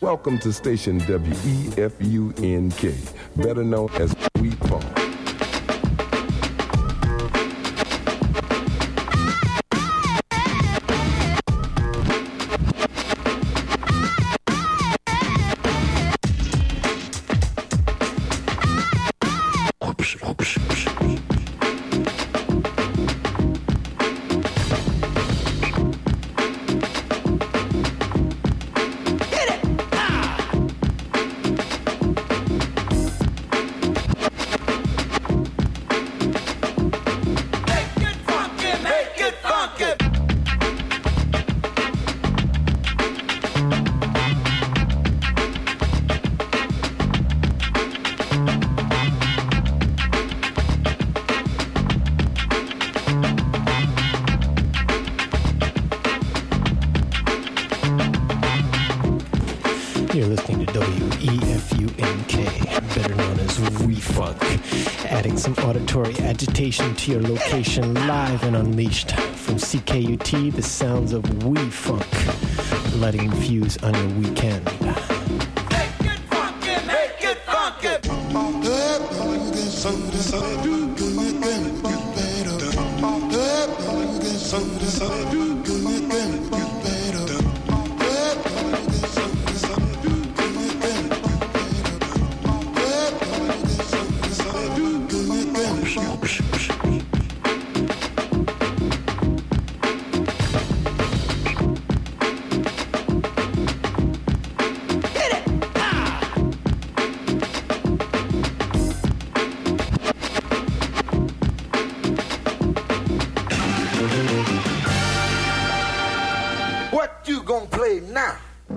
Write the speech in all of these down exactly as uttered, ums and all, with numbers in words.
Welcome to station W E F U N K, better known as We Funk. You're listening to W E F U N K, better known as We Funk, adding some auditory agitation to your location, live and unleashed from C K U T, the sounds of We Funk, letting infuse on your weekend. Make it funky, make it funky. What you gonna play now?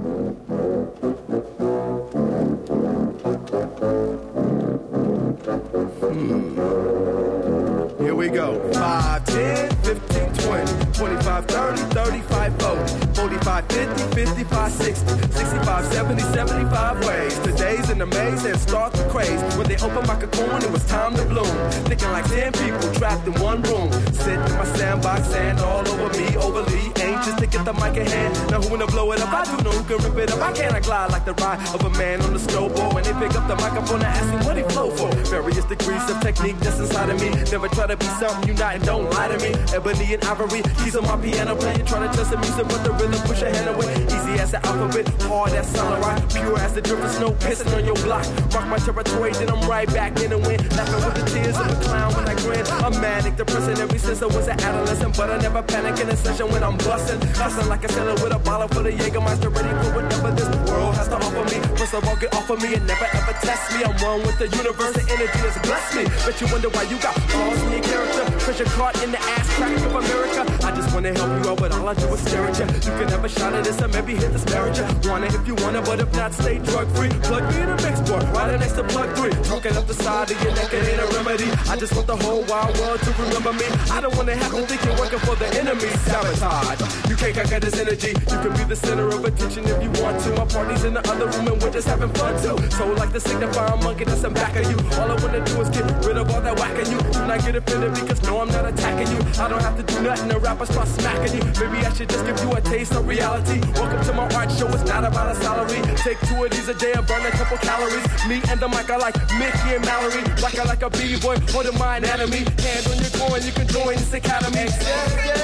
Hmm. Here we go. five, ten, fifteen, twenty, twenty-five, thirty, thirty-five, forty, forty-five, fifty, fifty-five, sixty, sixty-five, seventy, seventy-five ways. Today's in the maze and start to craze. When they open my cocoon, it was time to bloom. Thinking like ten people trapped in one room. Sitting in my sandbox, sand all over me, overly anxious to get the mic in hand. Now who wanna blow it up? I do know who can rip it up. I can't I glide like the ride of a man on the snowboard. When they pick up the microphone, I ask him what he flow for. Various degrees of technique that's inside of me. Never try to be something you not and don't lie to me. Ebony and ivory, keys on my piano playing. Try to test the music, but the rhythm push your hand away. Easy as the alphabet, hard as solid rock. Pure as the drip of snow, pissing on your block. Rock my territory, then I'm right back in the wind. Laughing with the tears of a clown when I grin. I'm manic, depressing ever since I was an adolescent. But I never panic in a session when I'm busting. Hustling like a sailor with a bottle full of Jägermeister, ready for whatever this world has to offer me. First of all, get off of me and never ever test me. I'm one with the universe, the energy has blessed me. Bet you wonder why you got flaws in your character. Treasure caught in the ass crack of America. I just wanna help you out, but all I do is stare at you. You can have a shot at this, or maybe hit this marriage. Want it if you wanna, but if not, stay drug free. Plug me in a mix board, right next to plug three. Talking up the side of your neck, it ain't a remedy. I just want the whole wide world to remember me. I don't wanna have to think you're working for the enemy. Sabotage. You can't conquer this energy. You can be the center of attention if you want to. My party's in the other room and we're just having fun too. So like the signifying monkey that's in back of you. All I wanna do is get rid of all that whacking you. Do not get offended because no, I'm not attacking you. I don't have to do nothing to rappers start smacking you. Maybe I should just give you a taste of reality. Welcome to my art show, it's not about a salary. Take two of these a day and burn a couple calories. Me and the mic are like Mickey and Mallory. Like I like a B-boy, holding my anatomy. Hand on your coin, you can join this academy. Accept it.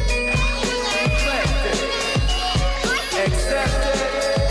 Accept it.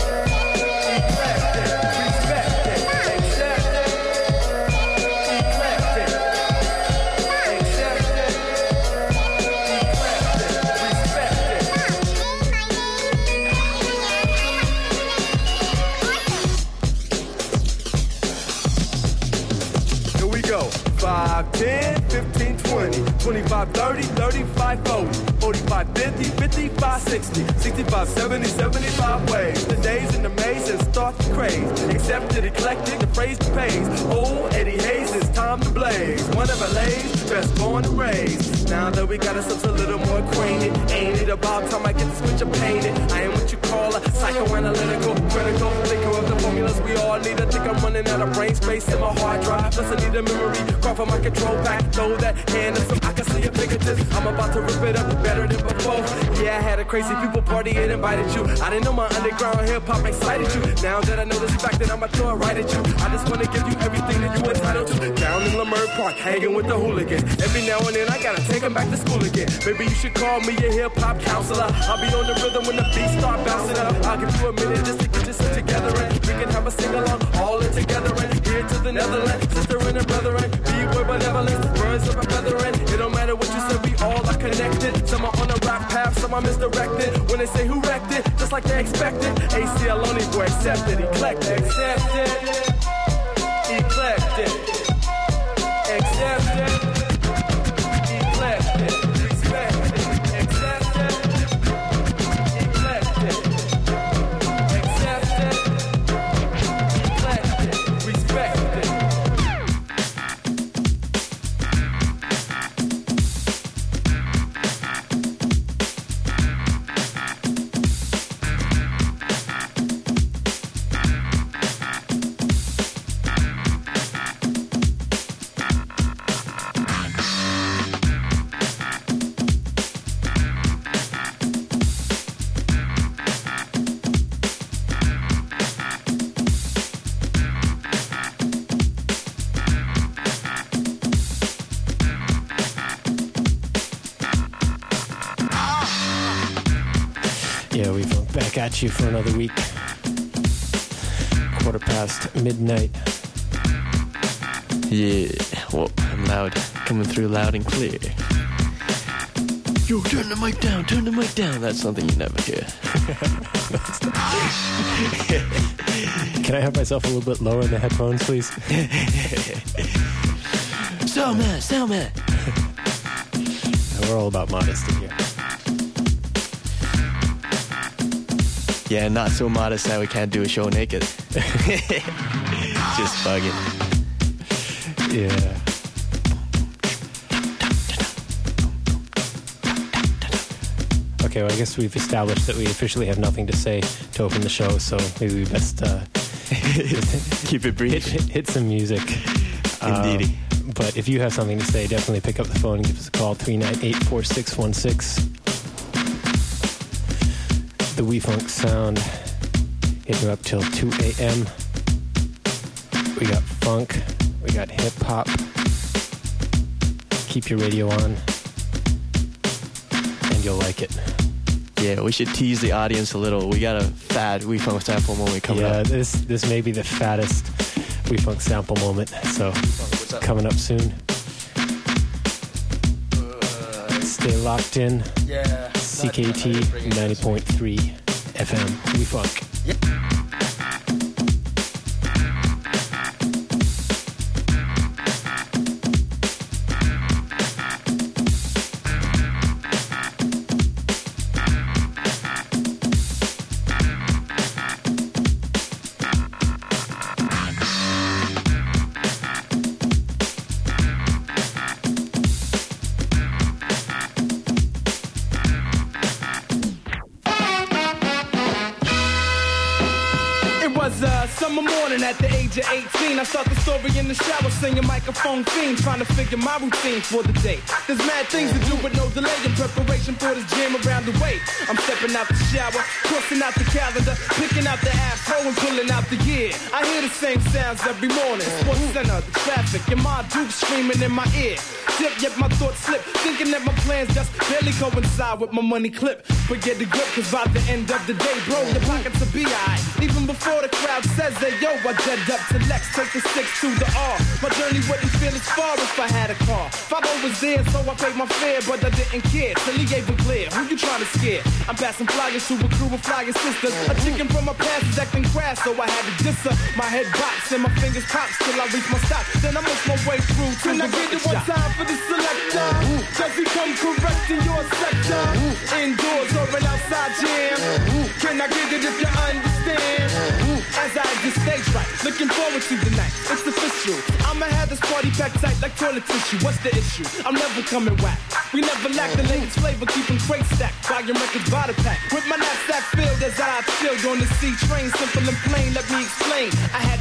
five, ten, fifteen, twenty, twenty-five, thirty, thirty-five, forty, forty-five, fifty, fifty-five, sixty, sixty-five, seventy, seventy-five ways. The days in the maze and start to craze. Accepted, eclectic, the phrase pays. Old Eddie Hayes, it's time to blaze. One of our lays, best born and raised. Now that we got ourselves a little more acquainted, ain't it about time I get this picture painted? I am what you call a psychoanalytical, critical thinker of the formulas we all all I need, I think I'm running out of brain space in my hard drive. Plus I need a memory card for my control pack. Throw that hand up so I can see your fingertips. I'm about to rip it up better than before. Yeah, I had a crazy people party and invited you. I didn't know my underground hip-hop excited you. Now that I know this fact, that I'ma throw it right at you. I just wanna give you everything that you entitled to. Down in Lamert Park, hanging with the hooligans. Every now and then I gotta take them back to school again. Maybe you should call me a hip-hop counselor. I'll be on the rhythm when the beats start bouncing up. I'll give you a minute just to get yourself together and we can have a sing-along all in together and here to the Netherlands. Sister and a brother and B-boy benevolence. Birds of a feather and it don't matter what you say, we all are connected. Some are on the rap path, some are misdirected. When they say who wrecked it, just like they expected. A C L only boy accepted, eclectic, accepted, eclectic, accepted, eclectic, respected, accepted, eclectic, accepted, eclectic, respected. Yeah, we've back at you for another week. Quarter past midnight. Yeah, well, I'm loud. Coming through loud and clear. Yo, turn the mic down, turn the mic down. That's something you never hear. Can I have myself a little bit lower in the headphones, please? Sound man, sound man. We're all about modesty here. Yeah, not so modest that we can't do a show naked. Just bugging. Yeah. Okay, well, I guess we've established that we officially have nothing to say to open the show, so maybe we best uh, keep it brief. Hit, hit, hit some music. Indeed. Um, but if you have something to say, definitely pick up the phone and give us a call, three nine eight, four six one six. The We Funk Sound, hitting you up till two a.m. We got funk, we got hip-hop. Keep your radio on, and you'll like it. Yeah, we should tease the audience a little. We got a fat We Funk sample moment coming yeah, up. Yeah, this this may be the fattest We Funk sample moment, so coming up soon. Uh, Stay locked in. Yeah. C K T ninety point three F M. We Funk. Yeah. Summer morning at the age of eighteen, I start the story in the shower, singing microphone theme, trying to figure my routine for the day. There's mad things to do with no delay in preparation for this jam around the way. I'm stepping out the shower, crossing out the calendar, picking out the asshole and pulling out the gear. I hear the same sounds every morning. Sports Center, the traffic, and my Duke screaming in my ear. Dip, yet my thoughts slip, thinking that my plans just barely coincide with my money clip. But get the grip, cause by the end of the day, bro, your pockets will be alright. Even before the crowd says that, yo, I jet up to Lex, take the six to the R. My journey wouldn't feel as far if I had a car. Five was there, so I paid my fare, but I didn't care. Till he gave it clear, who you trying to scare? I'm passing flyers to a crew of flying sisters. A chicken from my past is acting crass, so I had to diss her. My head bops and my fingers pop till I reach my stop. Then I make my way through to the get it one time for the selector. Does he come correct in your sector? Indoors or an outside jam? Can I get it if you understand? As I just stage right, looking forward to the night. It's official. I'ma have this party packed tight like toilet tissue. What's the issue? I'm never coming whack. We never lack the latest flavor, keeping crates stacked. Buying records by the pack. With my knapsack filled as I chilled on the C train. Simple and plain, let me explain. I had to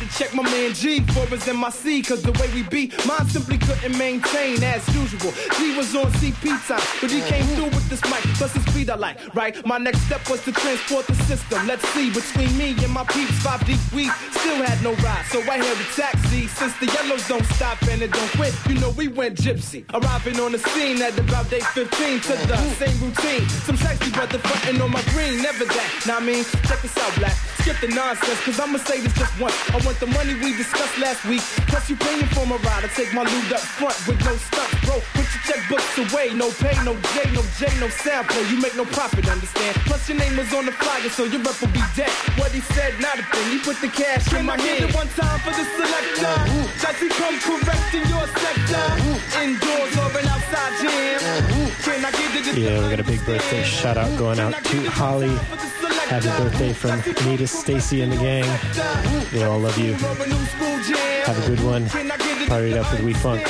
Check my man G, four is in my C, cause the way we be, mine simply couldn't maintain as usual. G was on C P time, but he came through with this mic, plus the speed I like, right? My next step was to transport the system. Let's see, between me and my peeps, five deep, we still had no ride. So I hailed a taxi, since the yellows don't stop and it don't quit, you know we went gypsy. Arriving on the scene at about day fifteen, to the same routine. Some sexy brother frontin' on my green, never that. Now I mean, check this out, black. Skip the nonsense, cause I'ma say this just once. I want the money we discussed last week. Plus you paying for my ride. I take my loot up front with no stunts, bro. Put your checkbooks away. No pay, no J, no J, no sample. You make no profit, understand? Plus your name was on the flyer, so your rep will be dead. What he said, not a thing. He put the cash in my hand. One time for the selector. Does he come correct in your sector? Indoors or an outside jam? Can I get it? Yeah, we got a big birthday shout out going out to Holly. Happy birthday from Nita, Stacy, and the gang. They all love you. Have a good one. Party it up with We Funk.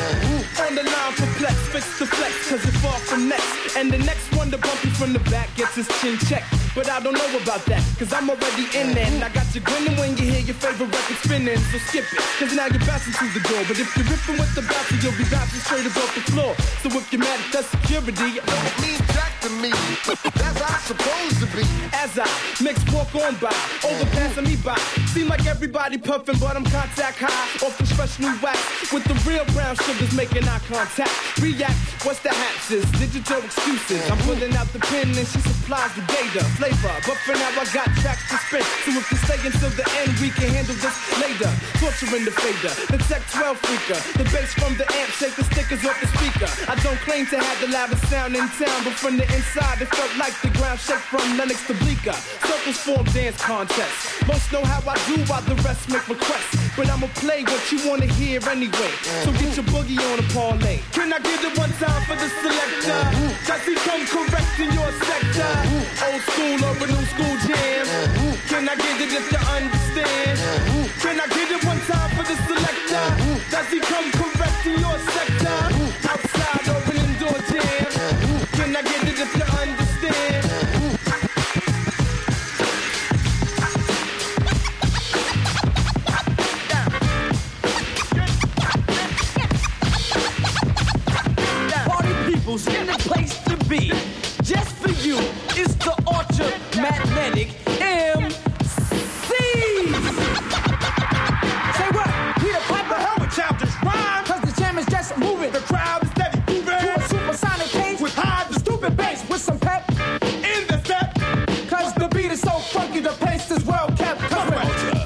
On the line for flex, fix the flex, cause you're far from next. And the next one to bump you from the back gets his chin checked. But I don't know about that, cause I'm already in there. And I got you grinning when you hear your favorite record spinning. So skip it, cause now you're bouncing through the door. But if you're ripping with the bouncer, you'll be bouncing straight up off the floor. So if you're mad at that security, don't mean jack to me. That's how it's supposed to be. As I mix walk on by, overpassing me by. Seem like everybody puffing, but I'm contact high. Off this fresh new wax, with the real brown sugars making eye contact. React, what's the hapses? Digital excuses. I'm pulling out the pen and she supplies the data, flavor. But for now I got tracks to spin. So if you stay until the end, we can handle this later. Torturing the fader, the Tech twelve freaker. The bass from the amp, shake the stickers off the speaker. I don't claim to have the loudest sound in town, but from the inside it felt like the ground shake from Lennox to Bleecker. Circles form dance contests. Most know how I do while the rest make requests. But I'ma play what you wanna hear anyway. So get your boogie on a parlay. Can I get it one time for the selector? Does he come correct in your sector? Old school or a new school jam? Can I get it if you understand? Can I get it one time for the selector? Does he come correct in your sector? Outside or an indoor jam? Can I get it if you understand? In the place to be, just for you, it's the Ultra Magnetic M C. Say what? Peter Piper, hell with childish rhyme. Cause the jam is just moving, the crowd is steady moving to a supersonic pace with high the stupid bass with some pep in the step. Cause the beat is so funky, the pace is well kept. Cause we're Ultra.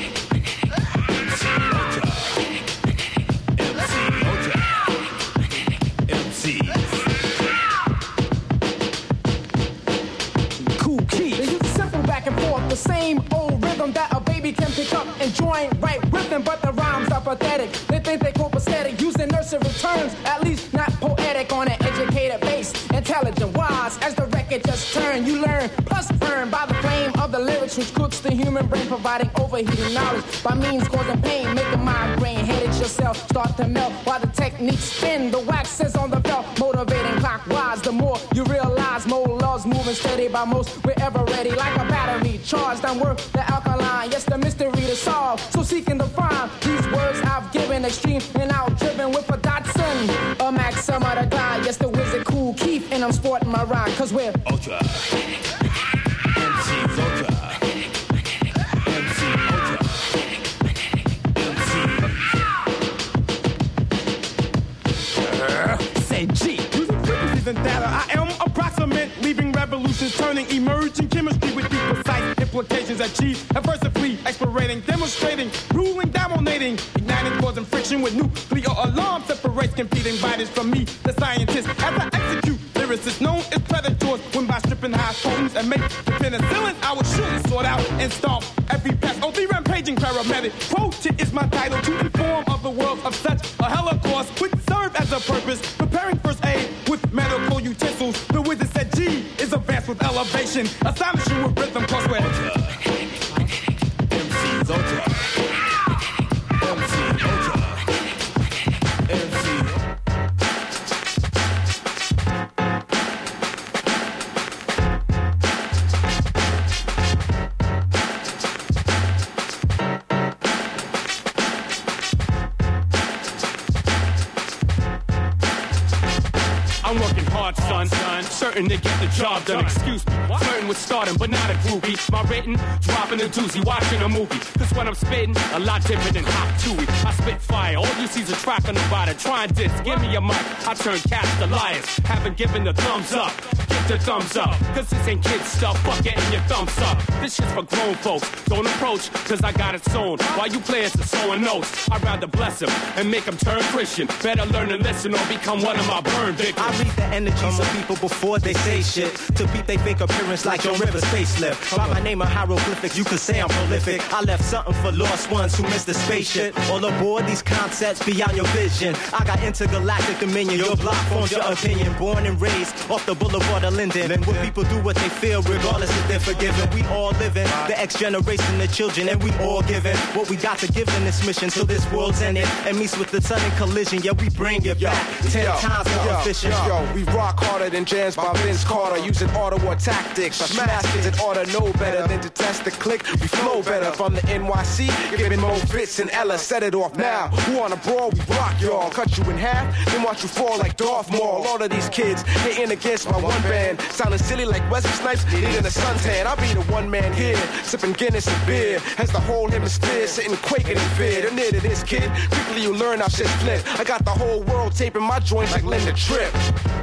The same old rhythm that a baby can pick up and join right with them, but the rhymes are pathetic. They think they cope aesthetic, using nursery terms, at least not poetic on an educated base. Intelligent, wise, as the record just turned, you learn, plus earn by the flame of the lyrics, which cooks the human brain, providing overheating knowledge by means causing pain, making migraine headaches yourself start to melt while the techniques spin. The wax is on the belt, motivating clockwise. The more you realize, more love's moving steady by most. We're ever ready, like a battery charged and work the alkaline. Yes, the mystery to solve. So seeking to find these words I've given, extreme and out driven with a Datsun, a Maxim of the glide. Yes, the wizard Cool Keith, and I'm sporting my rhyme, cause we're Ultra. M C's Ultra. M C Ultra. M C. Say G. Using frequencies and data, I am approximate, leaving revolutions, turning emerging chemistry with deep precise implications achieved. Adversity, explorating, demonstrating, ruling, dominating, igniting, causing friction with nuclear alarm, separates competing bodies from me, the scientist. As I execute, lyricists known as predators, when by stripping high tones and make the penicillin, I would surely sort out and stomp every pest. Oh, the rampaging paramedic, quoted is my title to inform of the world of such a holocaust, which serve as a purpose, preparing first aid with medical utensils. The wizard said G is advanced with elevation, astonishing with rhythm, cause we're Ultra. M C's Ultra. M C Ultra. M C. son. Certain to get the job done. Excuse me, flirting with stardom, but not a groupie. My rating, dropping a doozy, watching a movie. Cause when I'm spitting, a lot different than Hot Chewy. I spit fire, all you see's a track on the bottom. Try and diss, give me a mic, I turn cats to liars. Haven't given the thumbs up, get the thumbs up. Cause this ain't kid stuff, fuck getting your thumbs up. This shit's for grown folks, don't approach, cause I got it sewn. While you players are sewing notes, I'd rather bless them and make them turn Christian. Better learn to listen or become one of my burn victims. I read the energies of people before they say shit. To beat they fake appearance like Joan Rivers facelift. By my name of hieroglyphics, you could say I'm prolific. I left something for lost ones who missed the spaceship. All aboard these concepts beyond your vision. I got intergalactic dominion. Your block forms your opinion. Born and raised off the boulevard of Linden. And when people do what they feel, regardless if they're forgiven, we all living. The X generation, the children, and we all giving what we got to give in this mission till this world's ended and meets with the sun in collision. Yeah, we bring it back ten yo, times more efficient. Yo, we rock harder than jams by Vince Carter, using auto war tactics. I smash kids and ought to know better than to test the click. We flow better from the N Y C, giving more Fitz and Ella. Set it off now. Who on a brawl? We rock y'all. Cut you in half, then watch you fall like Darth Maul. All of these kids hating against my one band, sounding silly like Wesley Snipes needing a suntan. I'll be the one man here, sipping Guinness and beer, as the whole hemisphere sitting quaking in fear. They're near to this kid, quickly you learn how shit flip. I got the whole world taping my joints like Linda Tripp.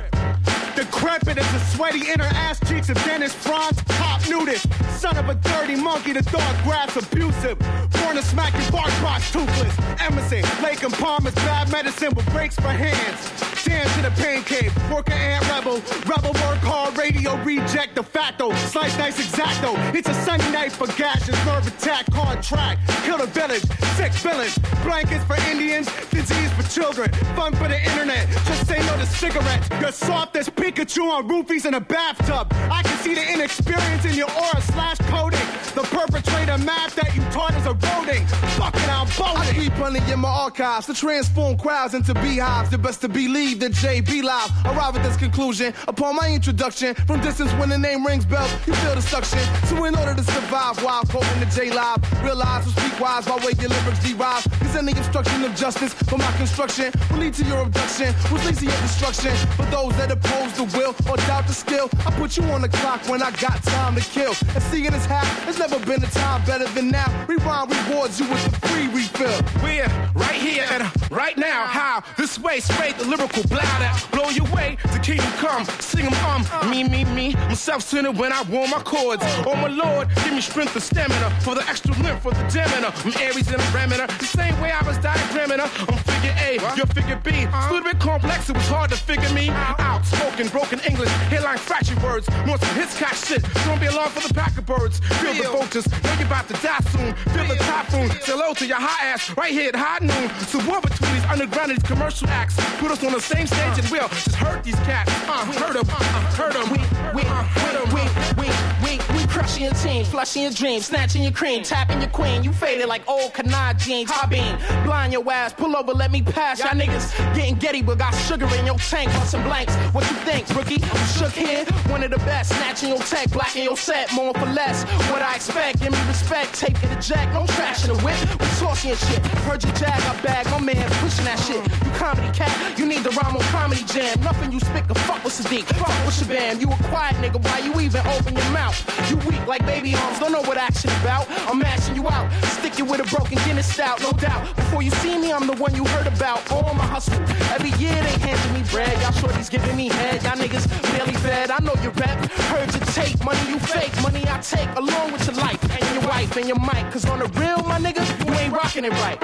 Decrepit as the sweaty inner ass cheeks of Dennis Franz, top nudist, son of a dirty monkey, the dog grabs abusive, born to smack your bark box toothless, Emerson, Lake and Palm is bad medicine with breaks for hands. Dance in the pain cave, worker and rebel, rebel work hard, radio reject de facto, slice nice exacto. It's a Sunday night for gashes, nerve attack, hard track, kill a village, sick village, blankets for Indians, disease for children, fun for the internet. Just say no to cigarettes. You're soft as Pikachu on roofies in a bathtub. I can see the inexperience in your aura slash coding. The perpetrator map that you taught is eroding. Fucking I'm bolding. I keep running in my archives to transform crowds into beehives. The best to believe that J B Live. Arrive at this conclusion upon my introduction. From distance when the name rings bells, you feel the suction. So in order to survive while quoting the J Live, realize to speak wise by way your lyrics derive. Cause any obstruction of justice for my construction will lead to your abduction, which leads to your destruction. For those that oppose the will or doubt the skill, I put you on the clock when I got time to kill. And seeing as how there's never been a time better than now. Rewind rewards you with the free refill. We're right here and right now. How? This way, straight the lyrical blow that blow your way to kingdom come. Sing 'em um, me, me, me. I'm self-centered when I warm my chords. Oh my lord, give me strength and stamina for the extra lymph for the daminer. I'm Aries and I'm Remina. The same way I was diagramming her. I'm figure A, you're figure B. It's a little bit complex, it was hard to figure me out. Spoken, broken English, hairline fractured words. More some Hitchcock shit. Don't be alarmed for the pack of birds. Feel the vultures, know you're about to die soon. Feel the typhoon, say hello to your hot ass right here at high noon. So what between these underground and these commercial acts? Put us on the same stage and we'll just hurt these cats. Uh, hurt them, uh, hurt them. We, we, we, we, we, we crushing your team, flushing your dreams, snatching your cream, tapping your queen. You faded like old Kanai jeans, hobbing. Blind your ass, pull over, let me pass. Y'all niggas getting getty, but got sugar in your tank on some blanks. What you think, rookie? I'm shook here, one of the best. Snatching your tech, blacking your set, more for less. What I expect, give me respect, take it to jack, no trash in the whip. We tossing your shit, heard your jag, I bag, my man pushing that shit. You comedy cat, you need the rhyme on Comedy Jam. Nothing you spit, the fuck with Sadiq, fuck with Shabam. You a quiet nigga, why you even open your mouth? You weak like baby arms, don't know what action about. I'm mashing you out, stick you with a broken Guinness stout, no doubt. Before you see me, I'm the one you heard about. All my hustle, every year they handing me bread. Y'all shorties giving me head, y'all niggas barely fed. I know you rap, heard you take money you fake, money I take along with your life and your wife and your mic. Cause on the real, my nigga, you ain't rocking it right.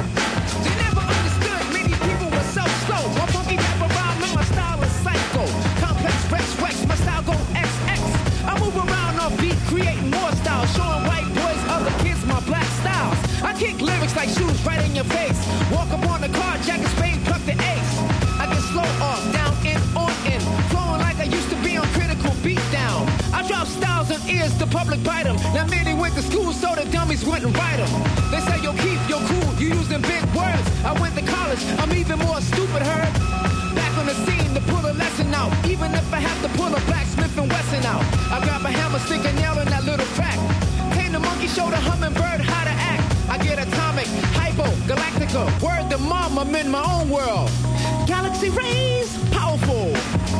They never understood many people were so slow. My funky rap around and my style is psycho. Complex, Rex, Rex, my style go X X. I move around on beat, creating more styles, showing white boys, other kids my black styles. I kick lyrics like shoes right in your face. Walk up on the car, jack and spade, pluck the ace. I get slow off, down in, on in, flowing like I used to be on Critical Beatdown. I drop styles on ears, the public bite them. Now many went to school, so the dummies wouldn't write them. They say, yo, keep your cool, you using big words. I went to college, I'm even more stupid, heard. Back on the scene to pull a lesson out, even if I have to pull a Blacksmith and Wesson out. I grab a hammer, stick a nail in that little crack. Came the monkey, show the hummingbird how to act. I get atomic, hypo, galactica, word to mom, I'm in my own world. Galaxy rays, powerful.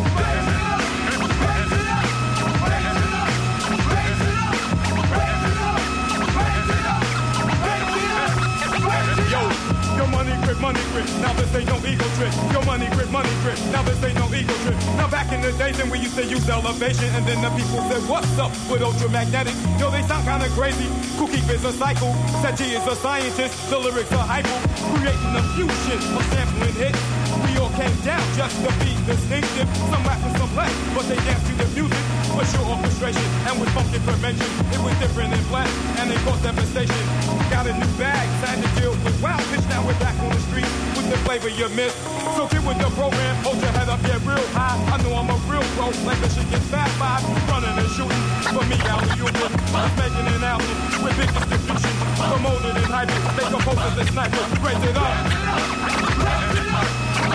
Your money grip, money grip, now this ain't no ego trip. Your money grip, money grip, now this ain't no ego trip. Now back in the days when we used to use elevation, and then the people said, what's up with ultramagnetic? Yo, they sound kinda crazy. Cookie is a cycle, Saji is a scientist, the lyrics are hypo, creating a fusion of sampling hits. We all came down just to be distinctive. Some rap and some play, but they dance to the music. For sure orchestration, and with funky prevention, it was different in black, and they caused devastation. Got a new bag, time to deal with wild pitch. Now we're back on the street with the flavor you missed. So get with the program, hold your head up, get real high. I know I'm a real pro, like the shit gets fast five, running and shooting. For me, out of Houston, I'm making an album with big distribution, promoted and hyped. They compose as a sniper, raise it up. Raise it up.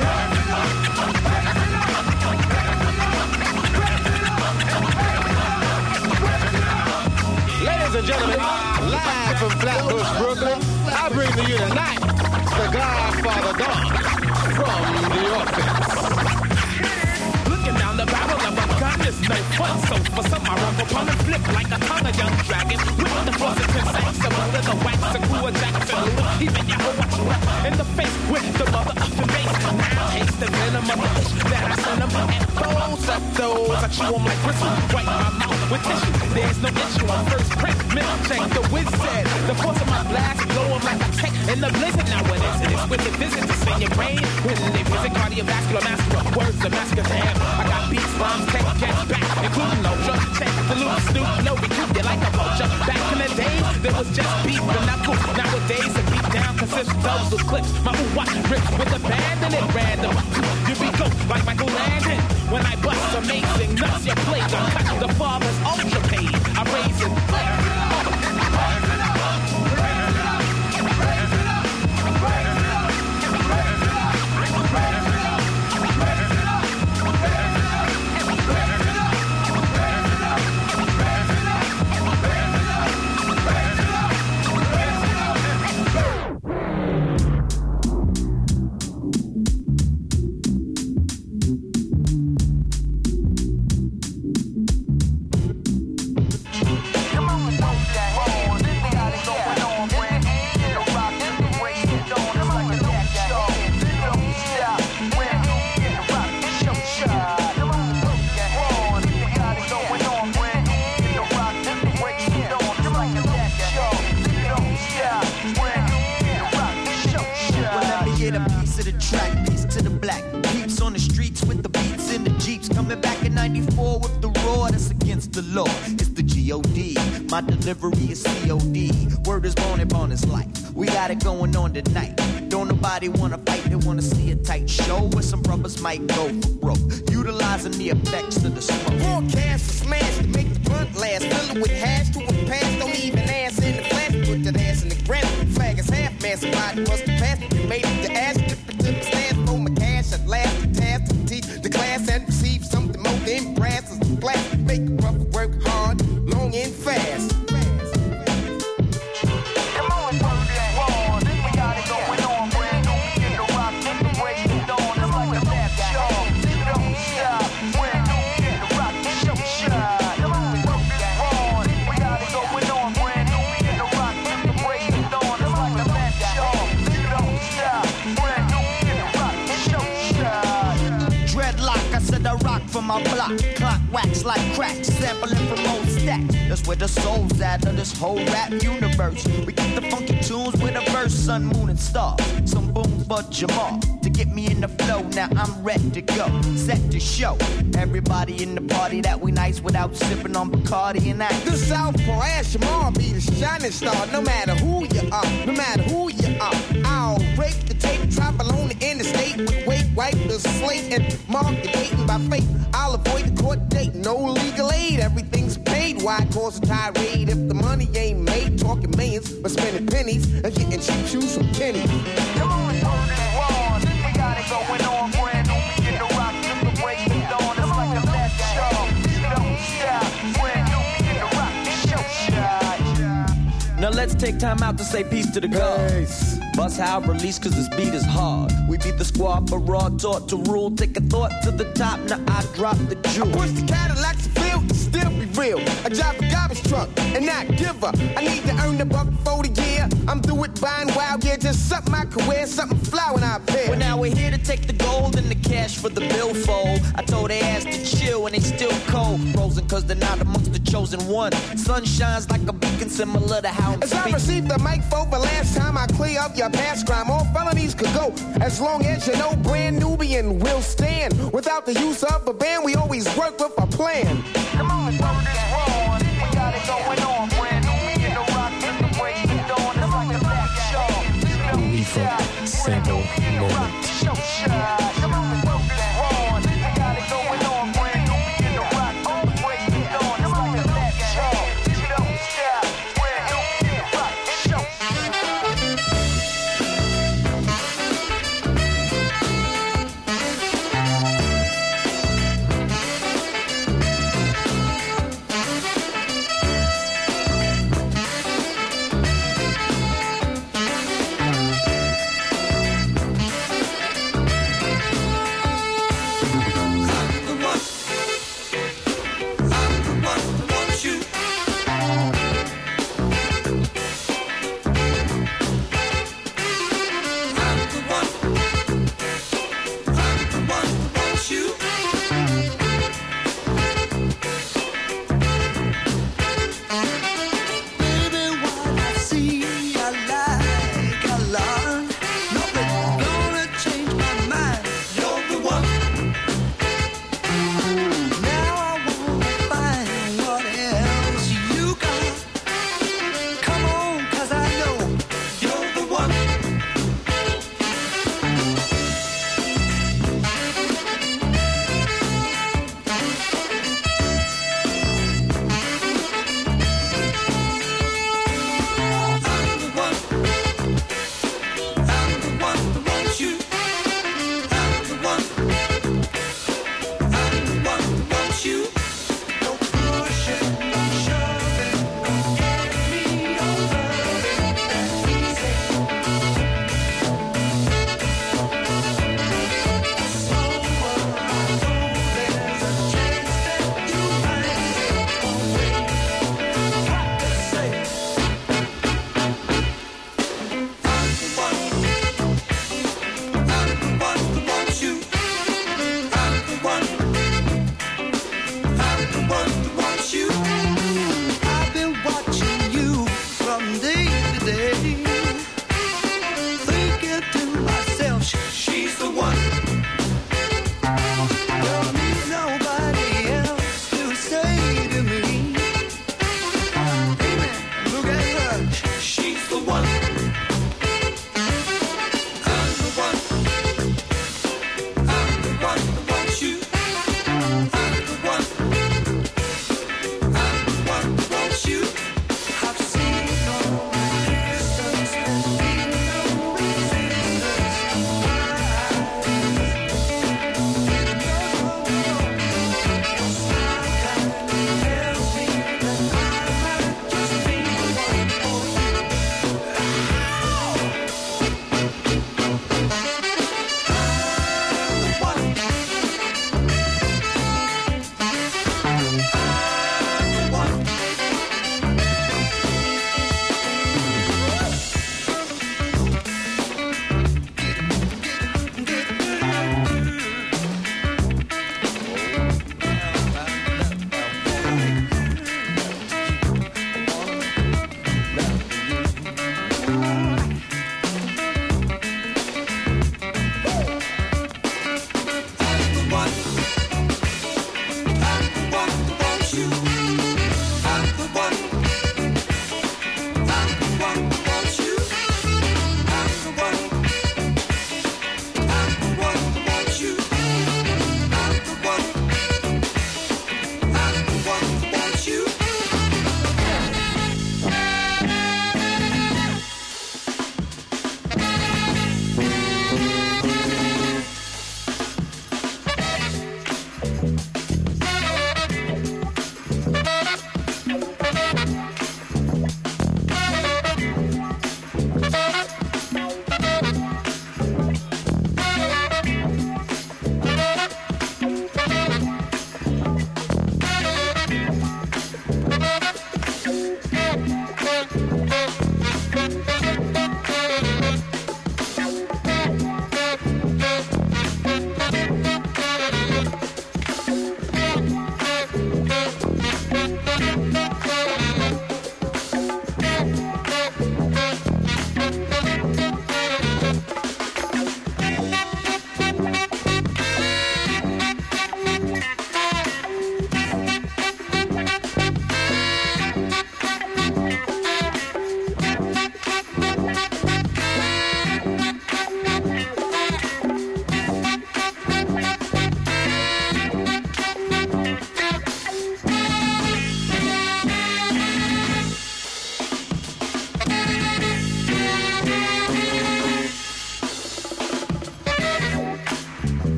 Ladies and gentlemen, live from Flatbush, Brooklyn, I bring to you tonight the Godfather Don from the Office. Looking down the barrel of a gun is no fun, so for some I run upon and flip like a tongue of young dragon. With the forces and sex, the mother, the wax, the crew of Jackson, even Yahoo watch you up in the face with the mother of the bass. Now taste the venom of the fish that I send them, and those of those I chew them like bristle, wipe my mouth with tissue. There's no issue on first print, middle check. The whiz said the force of my blast blow them like a tech in the blizzard. Now when it's an exquisite visit to sing your brain when they visit cardiovascular master words of master damn. I got beats, bombs, tech, catch back, including no drug check. The loop snoop, no recruit you like a vulture. Back in the days, there was just beef and not cool. Nowadays, a beat down consists of doubles of clips. My ooh what rips with abandon it random. You be go like Michael Landon. When I bust amazing nuts, you play the cut. The father's ultra paid. I raise it. My delivery is C O D. Word is born and born is life. We got it going on tonight. Don't nobody wanna fight, they wanna see a tight show where some brothers might go for broke. Utilizing the effects of the smoke. Broadcast is smashed to make the blunt last. Fill it with hash to a pass. Don't even ass in the flash. Put that ass in the ground. Flag is half massive. Body must have passed. You made it to ass. Different to the stand for my cash. At last, the task to teach the class and receive something more than brass as the glass. Make a brother work hard, long and fast. From my block, clock wax like crack, sampling from old stacks. That's where the soul's at of this whole rap universe. We get the funky tunes with a verse, sun, moon, and stars. Some boom but Jamal to get me in the flow. Now I'm ready to go, set to show everybody in the party that we nice without sipping on Bacardi and that. The Southpaw Ash Jamal be the shining star. No matter who you are, no matter who you are. I'll break the tape, travel on the interstate with weight, wipe the slate, and mark the dating by fate. I'll avoid the court date, no legal aid. Everything's paid. Why cause a tirade if the money ain't made? Talking millions, but spending pennies and getting cheap shoes from Kenny. Come on, we got it going on, brand new. We in the rock, just the way it's on. It's like a last show. Don't stop, brand new. We in the rock, show shot. Now let let's take time out to say peace to the gods. Bust how release cause this beat is hard. We beat the squad for raw, taught to rule. Take a thought to the top, now I drop the jewel. Push the Cadillacs to field, still be real. I drive a garbage truck and not give up. I need to earn the buck for the year. I'm through with buying wild gear, just something I could wear, something fly when I pair. Well, now we're here to take the gold and the cash for the billfold. I told they ass to chill and they still cold. Frozen cause they're not amongst the chosen one. Sun shines like a beacon similar to how I'm As I received the mic for the last time, I clear up your past crime. All felonies could go as long as you know brand Nubian will stand. Without the use of a band, we always work with a plan. Come on, let's work this wrong. We got it going on. Brand Nubian, the rock in the break of dawn. It's like a back show. We funk sample moment. Show shot. Come on, let's work this wrong. We got it going on. Brand Nubian, the rock in the break of dawn. It's like a back show. Don't stop. Brand Nubian, rock show.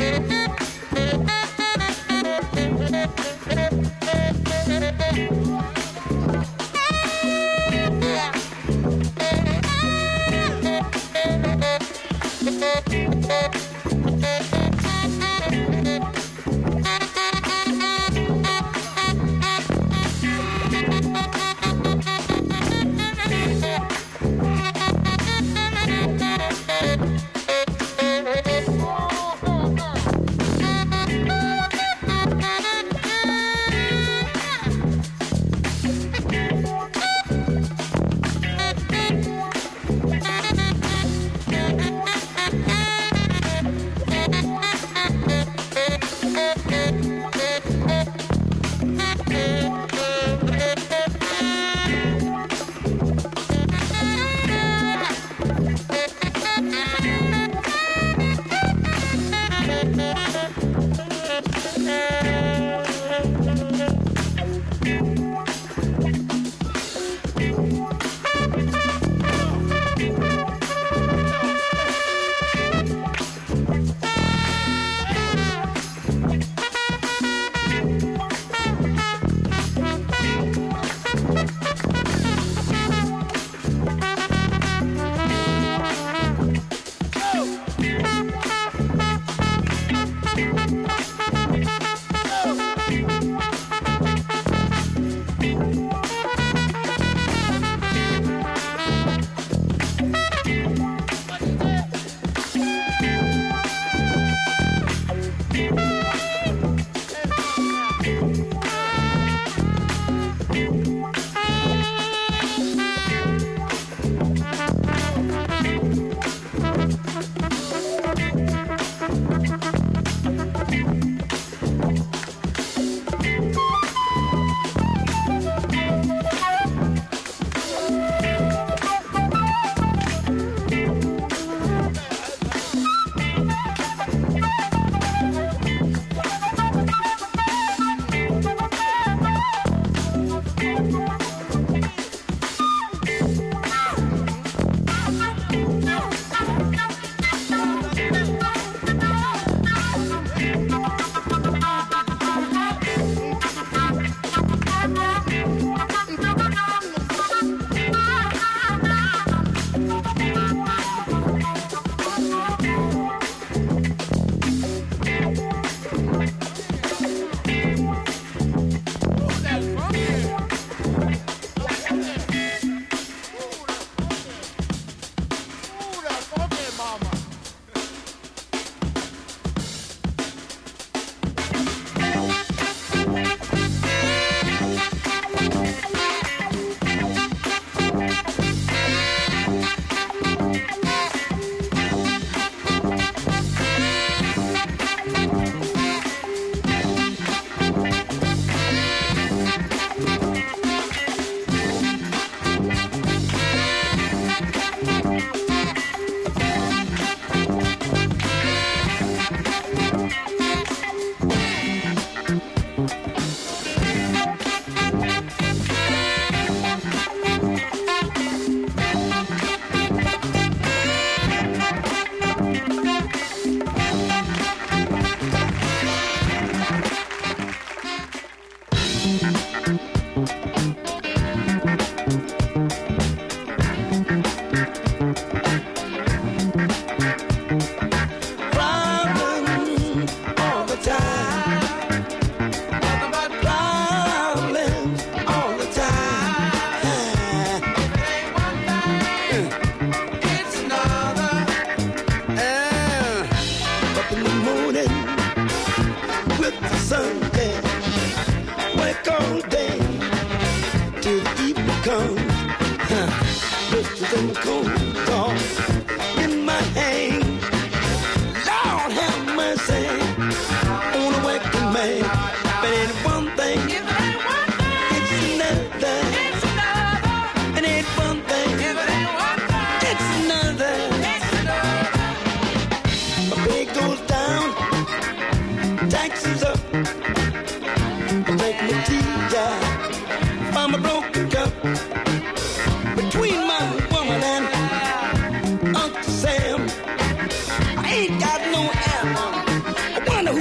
Ain't got no ammo.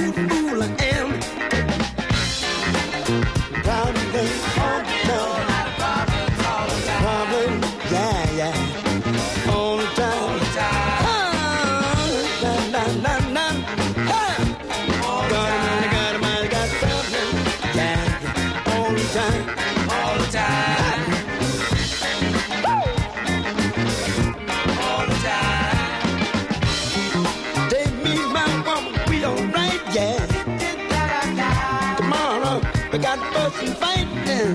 fool, fool I am. Problems all the time. Problems, yeah, yeah. All the time. Ah, na, na, na, na. Ah. Got a man, got a man, got problems. Yeah, yeah. All the time. All the time. All the time. Take me, my woman, we alright, yeah. Tomorrow, we got fuss and fighting.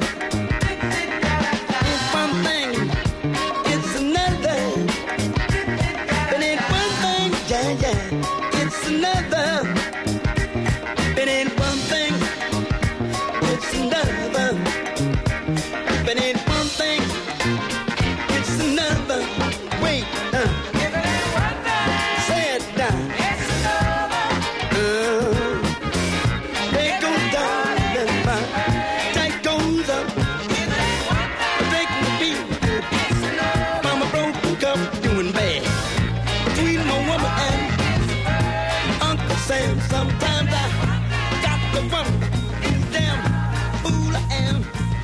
It's one thing, it's another. But ain't one thing, yeah, yeah, it's another. But ain't one thing, it's another. But ain't one thing, it's another. Wait, uh. Say it down. It's another. Uh, they go down and my tank goes up. Taking the beat. Mama broke up doing bad. Between my woman and Uncle Sam, sometimes I got to wonder, damn fool I am.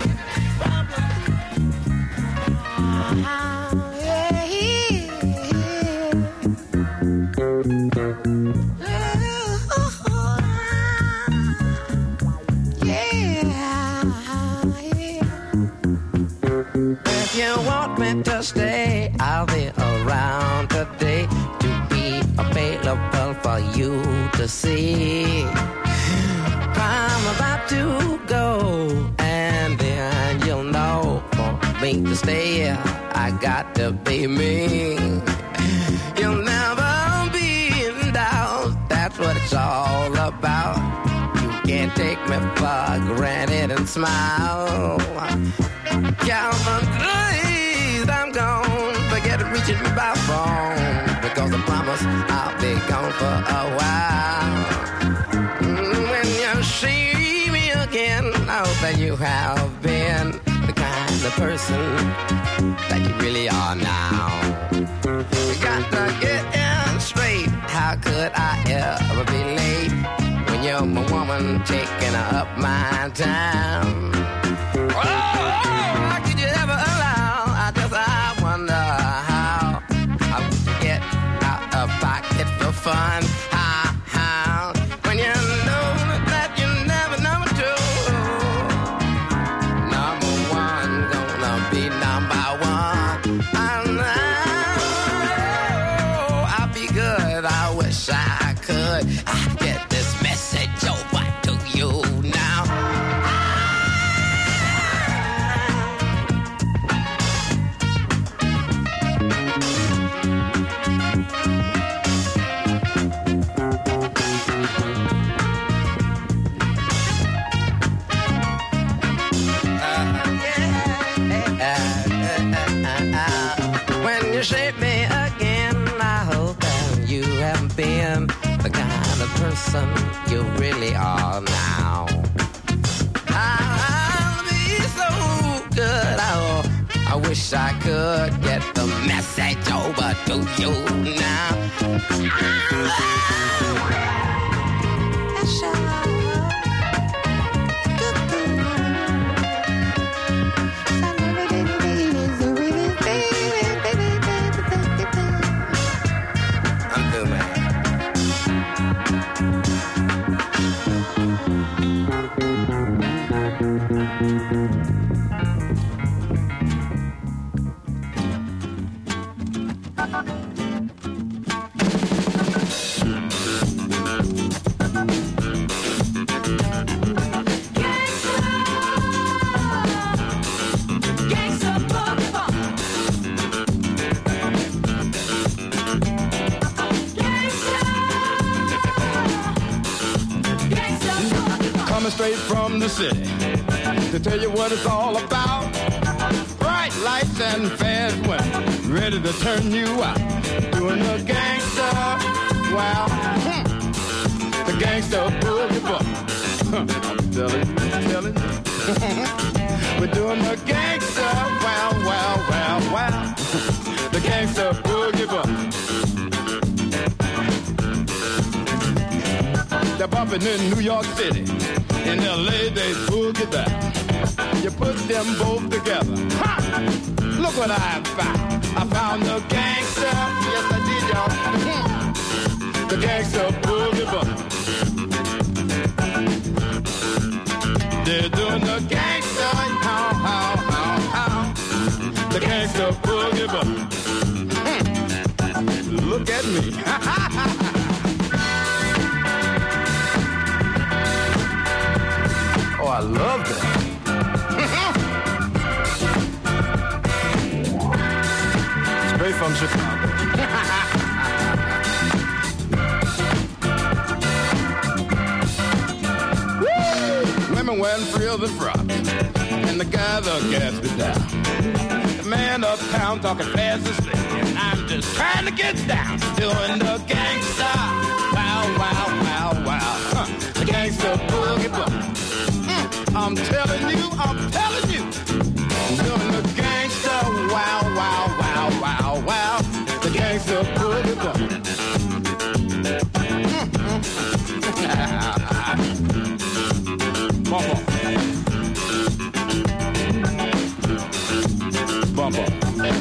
If you want me to stay, I'll be around today to be available for you to see. I'm about to go, and then you'll know for me to stay, I got to be me. You'll never be in doubt, that's what it's all about. You can't take me for granted and smile. Count on days I'm gone, forget reaching me by phone, because I promise I'll be gone for a while. Mm, when you see me again, I hope that you have been the kind of person that you really are now. You got to get in straight, how could I ever be late when you're my woman taking up my time? Oh! Fun, how, how, when you know that you never number two. Number one, gonna be number one. I know I'll be good, I wish I could. I get this message over to you now. When you shape me again, I hope that you haven't been the kind of person you really are now. I'll be so good, oh, I wish I could get the message over to you now. Straight from the city to tell you what it's all about. Bright lights and fast women ready to turn you out. Doing the gangster, wow, hmm. the gangster boogie bump. I'm telling you, I'm telling you. We're doing the gangster, wow, wow, wow, wow. The gangster boogie bump. They're bumping in New York City. In L A they boogie down. You put them both together. Ha! Look what I found. I found the gangster. Yes, I did, y'all. The gangster boogie bump. They're doing the gangster. How, how, how, how. The gangster boogie bump. Look at me. Oh, I love that. Straight from Chicago. Woo! Women wearing frills and frocks, and the guys are gassed down. The man uptown talking fast and slick, and I'm just trying to get down, doing the gangsta. Wow, wow, wow, wow. Huh. The gangsta boogie bump. I'm telling you, I'm telling you, doing the gangsta, wow, wow, wow, wow, wow, the gangsta boogie bump. Bump up. Bump up.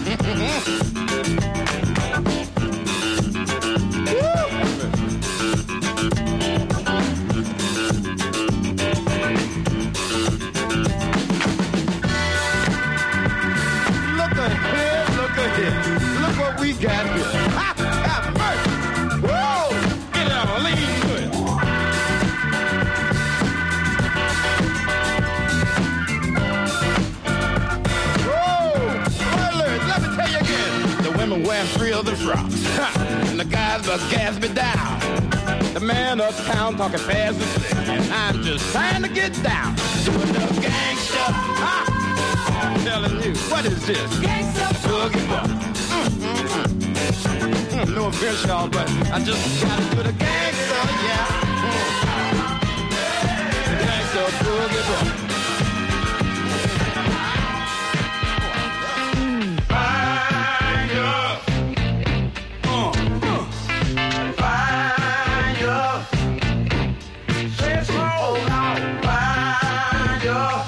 Look what we got here. Ha! Have mercy. Whoa! Get out, lean to it. Whoa! Alert, let me tell you again. The women wearing frills and frocks. Ha! And the guys must gas me down. The man uptown talking fast and slick. And I'm just trying to get down. Doing the gangsta. Ha! I'm telling you, what is this? Gangsta boogie bump. Mm, mm, mm. Mm, no offense, y'all, but I just gotta do the gangsta, yeah. Mm. The gangsta boogie bump. Fire. Uh, uh. Fire. Say slow now. Fire.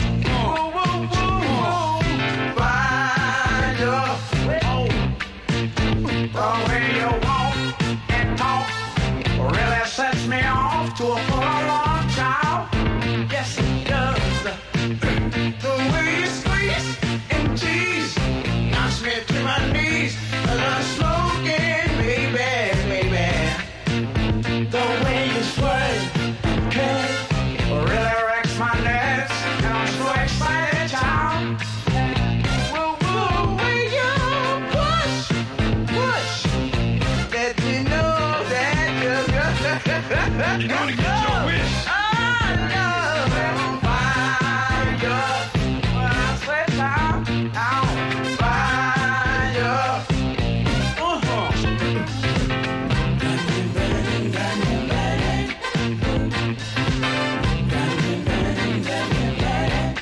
To a full long child, yes it does. The way you squeeze and tease knocks me to my knees. A little smoking, baby, baby. The way you swerve, okay, really wrecks my nerves, and I'm so excited, child. Whoa, whoa, way you push, push, let me know that you're good. You're gonna get your wish. I know I'm fine, yeah. When I say down, I'm fine, yeah. Uh-huh. Got me burning, got me burning. Got me burning, got me burning.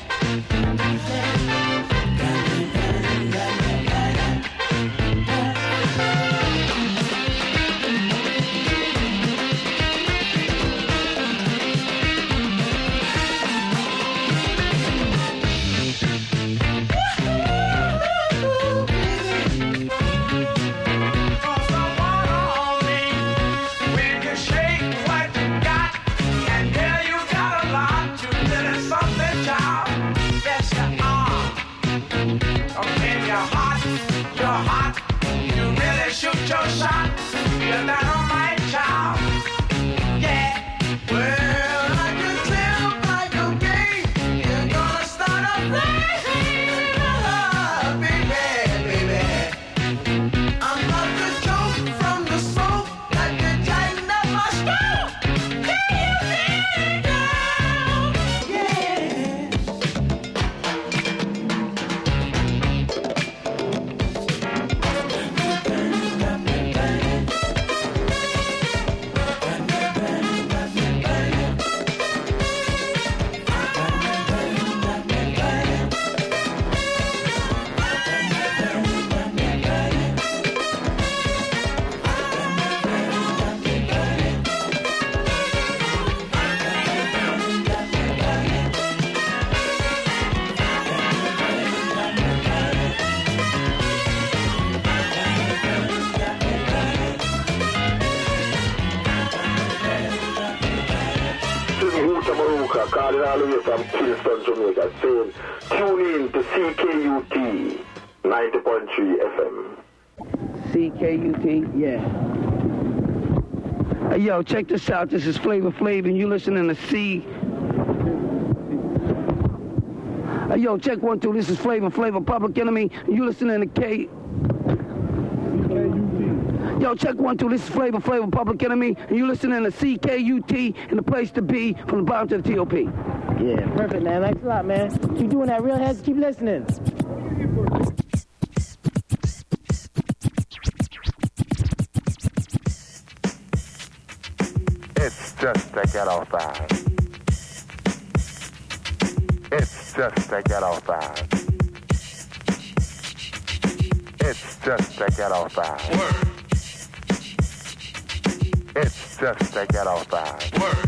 Got me burning, got me burning. Mucha Maruka, calling all the way from Kingston, Jamaica, saying, tune in to C K U T ninety point three F M. C K U T, yeah. Hey, yo, check this out. This is Flavor Flav, and you listening to C. Hey, yo, check one, two. This is Flavor Flav, Public Enemy, and you listening to K. Yo, check one, two. This is Flavor Flav, Public Enemy, and you listening to C K U T and the place to be from the bottom to the T O P. Yeah, perfect, man. Thanks a lot, man. Keep doing that real heads. Keep listening. It's just a ghetto thing. It's just a ghetto thing. It's just a ghetto thing. Word. It's just a ghetto thing. Word.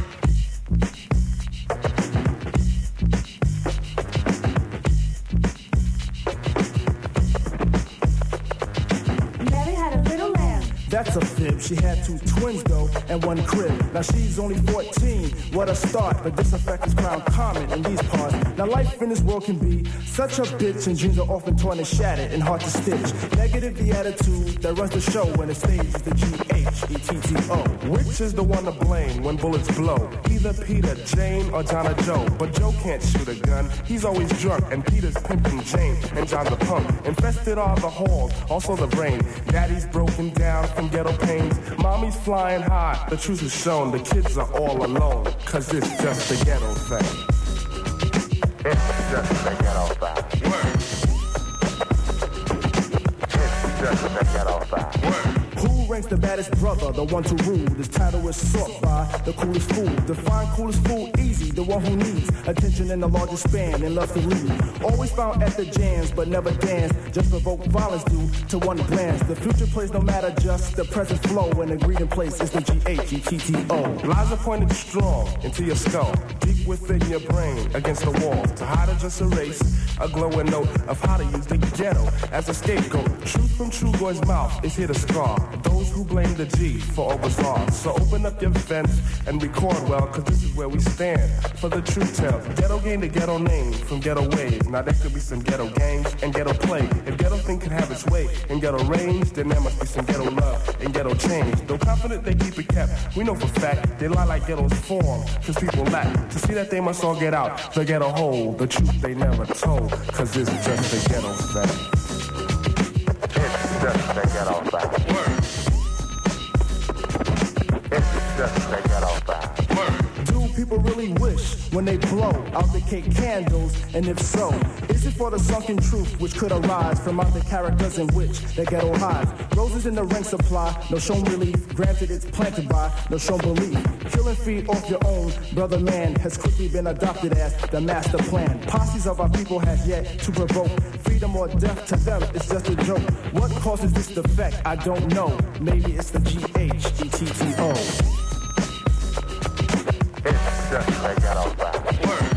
Mary had a little lamb. That's a fib. She had two twins though, and one crib. Now she's only fourteen. What a start, but this effect is crown common in these parts. Now life in this world can be such a bitch, and dreams are often torn and shattered and hard to stitch. Negative the attitude that runs the show when the stage is the G H E T T O. Which is the one to blame when bullets blow? Either Peter, Jane, or John or Joe. But Joe can't shoot a gun. He's always drunk, and Peter's pimping Jane, and John's a punk. Infested are the halls, also the brain. Daddy's broken down from ghetto pains. Mommy's flying high. The truth is shown. The kids are all alone. Cause it's just a ghetto thing. It's just a ghetto thing. Word. It's just a ghetto thing. Word. Who ranks the baddest brother, the one to rule? This title is sought by the coolest fool. Define coolest fool easy, the one who needs attention in the largest span and loves to read. Always found at the jams, but never dance. Just provoke violence due to one glance. The future plays no matter, just the present flow. And the greeting place is the G H E T T O. Lies are pointed strong into your skull, deep within your brain, against the wall. To hide or just erase a glowing note of how to use the ghetto as a scapegoat. Truth from True Boy's mouth is here to scar those who blame the G for all bizarre. So open up your fence and record well, cause this is where we stand for the truth tell. Ghetto gained a ghetto name from ghetto ways. Now there could be some ghetto games and ghetto play. If ghetto thing could have its way in ghetto range, then there must be some ghetto love and ghetto change. Though confident they keep it kept, we know for fact they lie like ghettos form, cause people lack to see that they must all get out the ghetto hole. The truth they never told, cause it's just a ghetto thing. It's just a ghetto thing. Word. It's just a ghetto thing. Word. Do people really wish when they blow out the cake candles? And if so, is it for the sunken truth which could arise from out the characters in which the ghetto hides? Roses in the ring supply, no shown relief. Granted it's planted by no shown belief. Kill and feed off your own brother man has quickly been adopted as the master plan. Posses of our people have yet to provoke freedom or death to them, it's just a joke. What causes this defect? I don't know. Maybe it's the G H E T T O. It's just a ghetto thing. Word.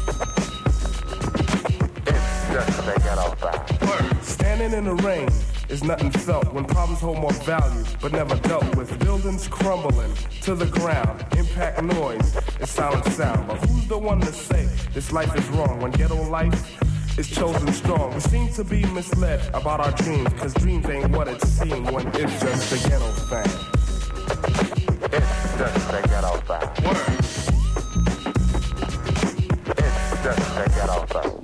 It's just a ghetto thing. Word. Standing in the rain is nothing felt when problems hold more value but never dealt with. Buildings crumbling to the ground. Impact noise is silent sound. But who's the one to say this life is wrong when ghetto life is chosen strong? We seem to be misled about our dreams, cause dreams ain't what it seems when it's just a ghetto thing. It's just a ghetto thing. Word. It's just a ghetto thing.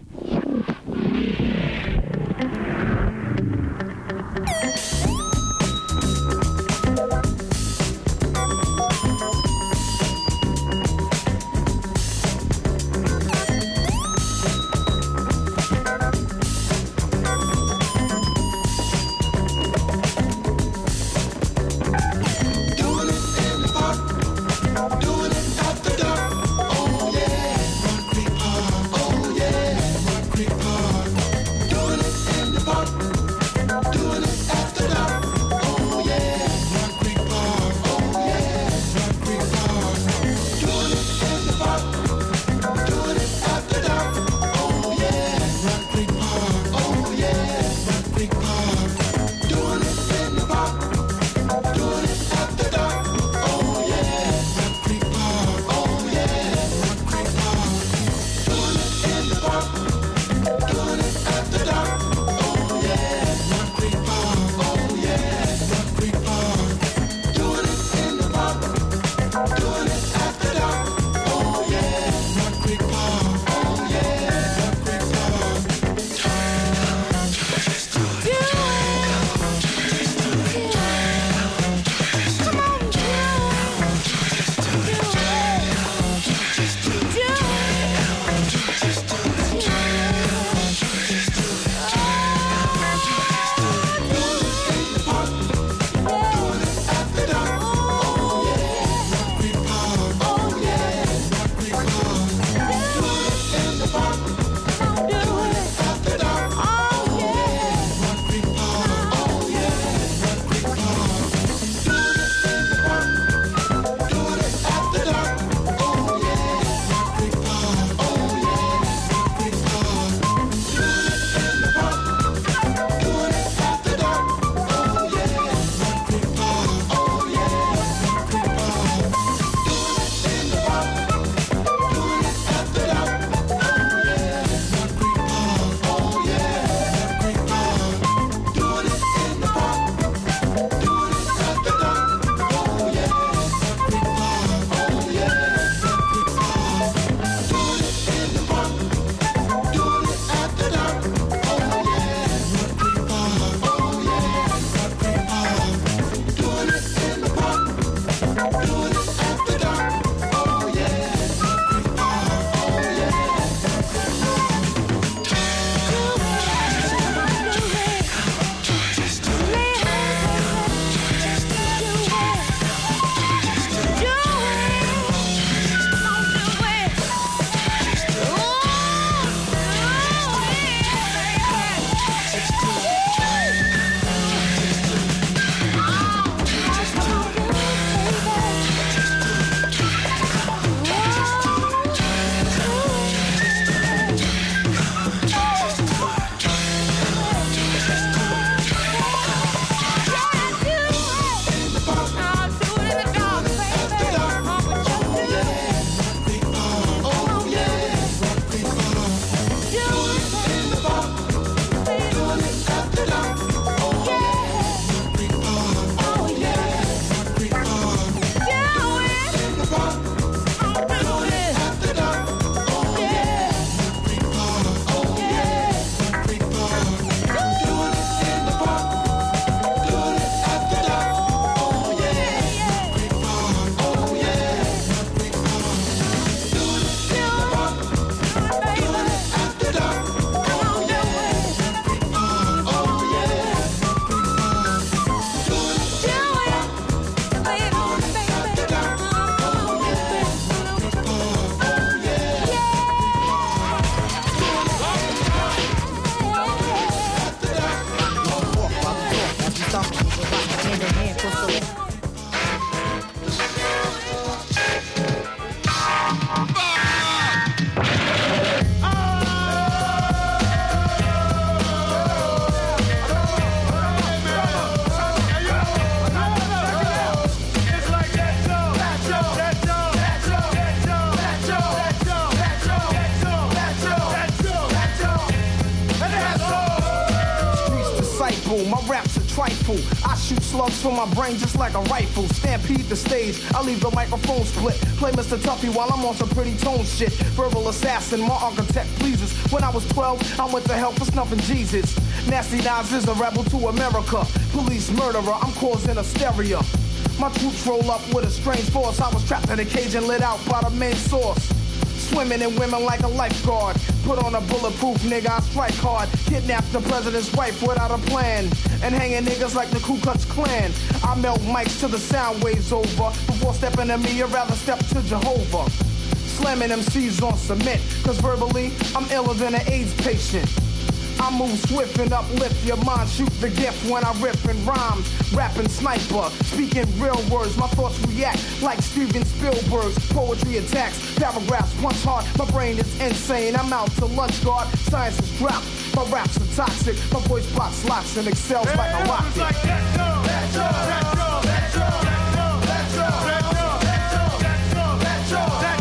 Doing it in the park, doing it out My raps are trifle. I shoot slugs from my brain just like a rifle. Stampede the stage, I leave the microphone split. Play Mister Tuffy while I'm on some pretty tone shit. Verbal assassin, my architect pleases. When I was twelve, I went to hell for snuffing Jesus. Nasty Nas is a rebel to America. Police murderer, I'm causing hysteria. My troops roll up with a strange force. I was trapped in a cage and lit out by the main source. Swimming in women like a lifeguard. Put on a bulletproof nigga, I strike hard. Kidnap the president's wife without a plan. And hanging niggas like the Ku Klux Klan. I melt mics till the sound waves over. Before stepping to me, I'd rather step to Jehovah. Slamming M Cs on cement. Cause verbally, I'm iller than an AIDS patient. I move swift and uplift your mind. Shoot the gift when I rip and rhyme. Rapping sniper, speaking real words. My thoughts react like Steven Spielberg's. Poetry attacks, paragraphs punch hard. My brain is insane, I'm out to lunch guard. Science is dropped, my raps are toxic. My voice blocks locks and excels like a rocket. Like that, go, that, go, that, go, that, go, that, go, that, go, that, go, that, go, that, go, that,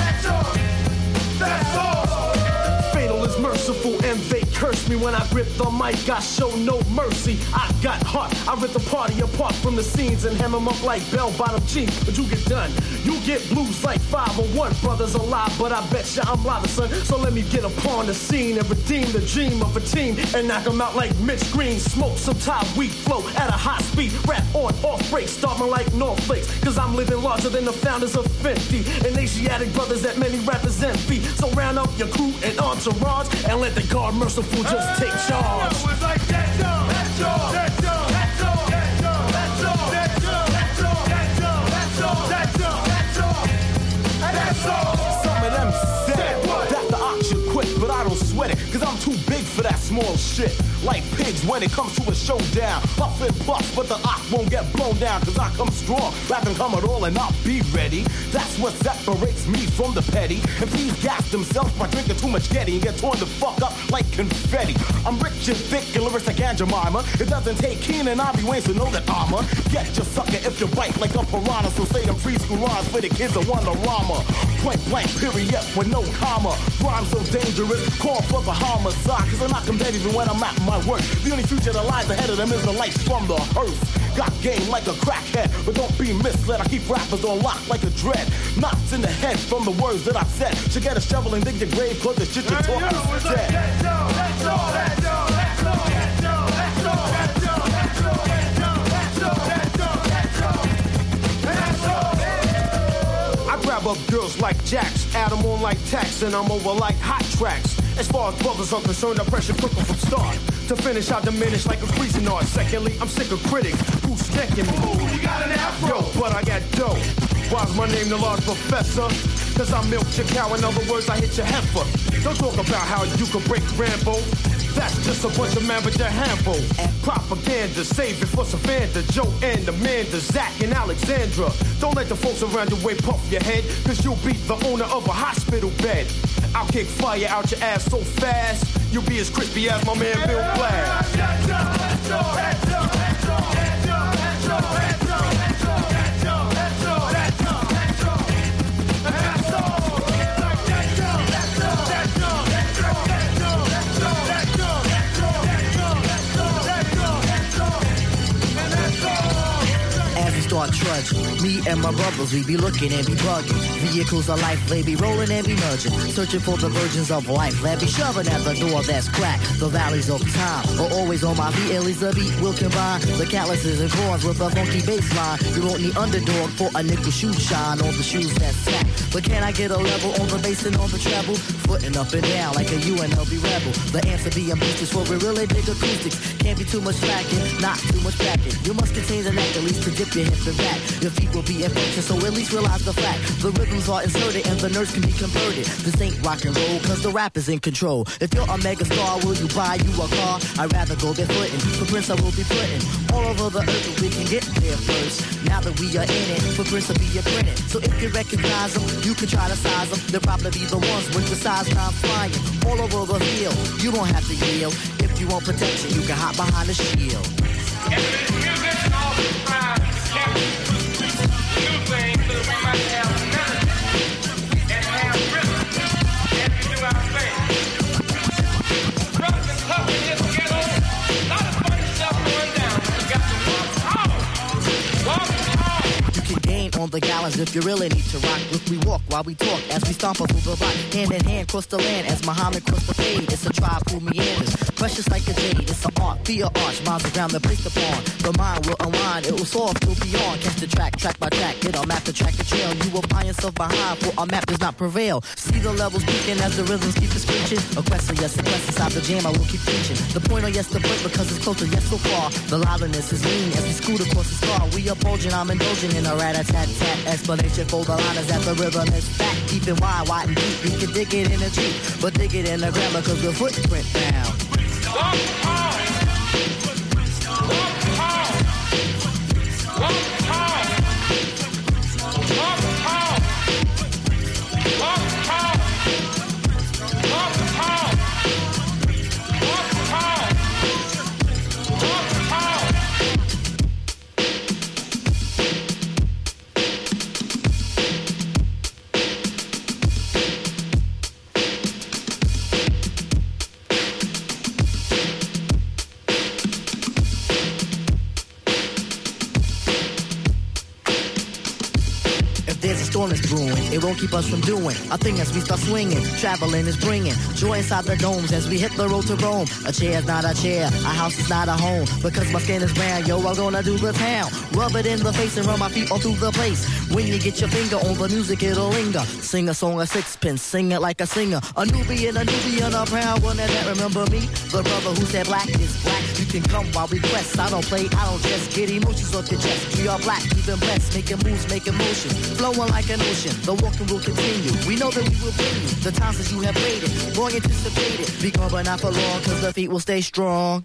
go, that, go, that's all. Fatal is merciful and they curse me when I grip the mic. I show no mercy. I got heart. I rip the party apart from the scenes and hem them up like bell-bottom jeans. But you get done. You get blues like five oh one. Brothers alive, but I bet you I'm live, son. So let me get upon the scene and redeem the dream of a team and knock them out like Mitch Green. Smoke some top weak flow at a high speed. Rap on, off break, starting like North Flakes. Cause I'm living larger than the founders of Fenty. And Asiatic brothers that many rappers envy. So round up your crew and entourage and let the guard merciful just take charge. It's like that, go, that, go, that, go, that, go, that, go, that, go, that, go, that, go, that, go, that, go, that, go, that, go, and that's all. Some of them said that the ox should quit, but I don't sweat it, cause I'm too big for that small shit. Like pigs when it comes to a showdown. Puff and puff, but the ox won't get blown down, cause I come strong, rapping come at all and I'll be ready. That's what separates me from the petty. And please gas themselves by drinking too much Getty and get torn the fuck up like confetti. I'm rich and thick and lyrics like Aunt Jemima. It doesn't take Keenan and Ivory Wayne to know that I'm a get your sucker if you bite like a piranha. So say them preschool lines for the kids that want a rama. Point blank, period, with no comma. Rhyme so dangerous, call for the homicide. Cause I knock them dead even when I'm at my work. The only future that lies ahead of them is the lights from the hearse. Got game like a crackhead, but don't be misled. I keep rappers on lock like a dread. Knots in the head from the words that I said. Should get a shovel and dig your grave, cause the shit you're talking is dead. Let's go, let's go, let's go, let's go, let's go, let's go, let's go, let's go, let's go, let's go, let's go, let's go. I grab up girls like Jacks, add them on like tax, and I'm over like hot tracks. As far as brothers are concerned, I pressure cook them from start. To finish, I diminish like a Cuisinart. Secondly, I'm sick of critics who's checking me. Ooh, you got an afro. Yo, but I got dough. Why's my name the large professor? Cause I milk your cow, in other words, I hit your heifer. Don't talk about how you can break Rambo. That's just a bunch of man with their handful. Propaganda, save it for Savannah, Joe and Amanda, Zach and Alexandra. Don't let the folks around your way puff your head, cause you'll be the owner of a hospital bed. I'll kick fire out your ass so fast, you'll be as crispy as my man Bill Blass. Start trudging. Me and my brothers, we be looking and be bugging. Vehicles of life, they be rolling and be nudging. Searching for the virgins of life, they be shoving at the door that's cracked. The valleys of time are always on my feet. At least the beat will combine the calluses and corns with a funky bass line. You won't need underdog for a nickel shoe shine on the shoes that snap. But can I get a level on the bass and on the treble? Footing up and down like a U N L V rebel. The answer being beats for we really dig acoustics. Can't be too much slacking, not too much backing. You must contain the neck at least to dip your hip and back. Your feet will be in function, so at least realize the fact. The rhythms are inserted and the nerves can be converted. This ain't rock and roll, cause the rap is in control. If you're a mega star, will you buy you a car? I'd rather go get footin'. For Prince I will be putting all over the earth, but we can get there first. Now that we are in it, for Prince will be a printed. So if you recognize them, you can try to size them. They'll probably be the ones with the size nine flying all over the field. You don't have to yield. If you want protection, you can hop behind the shield. On the gallons if you really need to rock. Look, we walk while we talk as we stomp through the rock. Hand in hand, cross the land as Muhammad crossed the fade. It's a tribe who meanders, precious like a jade. It's an art, be a arch, miles around the place upon. The mind will unwind, it will soar through beyond. Catch the track, track by track, it'll map the track, the trail. You will find yourself behind, for our map does not prevail. See the levels peaking as the rhythms keep it screeching. A question, yes, a question, inside the jam, I will keep preaching. The point, oh yes, the point, because it's closer, yes, so far. The liveliness is lean as we scoot across the star. We are bulging, I'm indulging in a rat-a-tat-tat. Explanation for the line is that the rhythm is fat. Keep it wide, wide and deep. You can dig it in a Jeep, but dig it in the grammar cause the footprint down. Walk hard. Walk hard. Walk hard. Walk hard. Walk hard. Walk hard. Walk hard. Walk hard. There's a storm that's brewing, it won't keep us from doing a thing as we start swinging. Traveling is bringing joy inside the domes as we hit the road to Rome. A chair is not a chair, a house is not a home. Because my skin is brown, yo, I'm gonna do the town. Rub it in the face and run my feet all through the place. When you get your finger on the music, it'll linger. Sing a song of sixpence, sing it like a singer. A Nubian, a Nubian, a proud one, and that remember me? The brother who said black is black. You can come while we quest. I don't play, I don't just get emotions off your chest. We are black, even blessed, making moves, making motions. Flowing like an ocean, the walking will continue. We know that we will bring you the times that you have waited, long anticipated. Be gone but not for long, cause the feet will stay strong.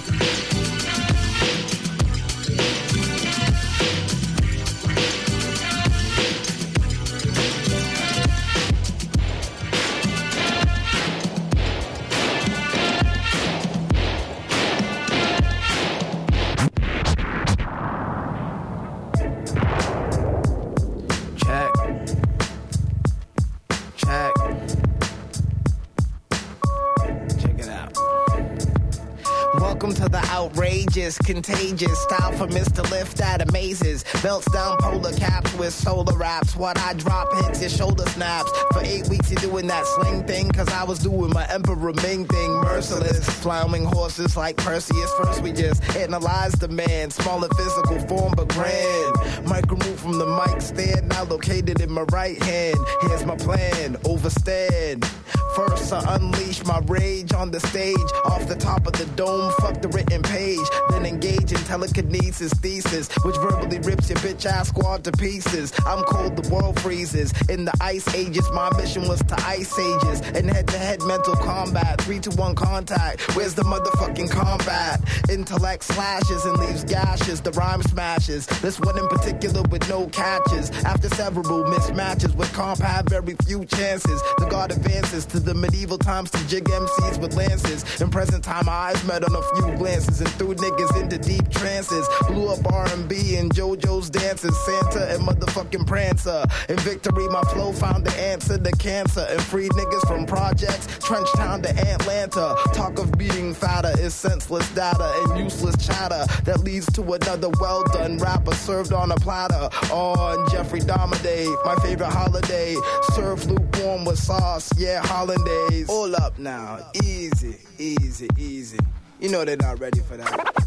Outrageous, contagious style for Mister Lift that amazes. Belts down polar caps with solar wraps. What I drop hits your shoulder snaps. For eight weeks you doing that sling thing, cause I was doing my Emperor Ming thing. Merciless, flying horses like Perseus. First we just analyze the man. Small in physical form but grand. Micro move from the mic stand, now located in my right hand. Here's my plan, overstand. First I unleash my rage on the stage. Off the top of the dome, fuck the written page. Then engage in telekinesis thesis, which verbally rips your bitch ass squad to pieces. I'm cold, the world freezes. In the ice ages, my mission was to ice sages. And head to head mental combat, three to one contact. Where's the motherfucking combat? Intellect slashes and leaves gashes, the rhyme smashes. This one in particular with no catches. After several mismatches with comp have very few chances. The god advances to the medieval times to jig M Cs with lances. In present time, my eyes met on a few glances and threw niggas into deep trances. Blew up R and B and JoJo's dances, Santa and motherfucking Prancer. In victory, my flow found the answer to cancer and freed niggas from projects, Trench Town to Atlanta. Talk of being fatter is senseless data and useless chatter that leads to another well-done rapper served on a platter. On Jeffrey Dahmer Day, my favorite holiday. Served lukewarm with sauce, yeah, hollandaise. All up now, easy, easy, easy. You know they're not ready for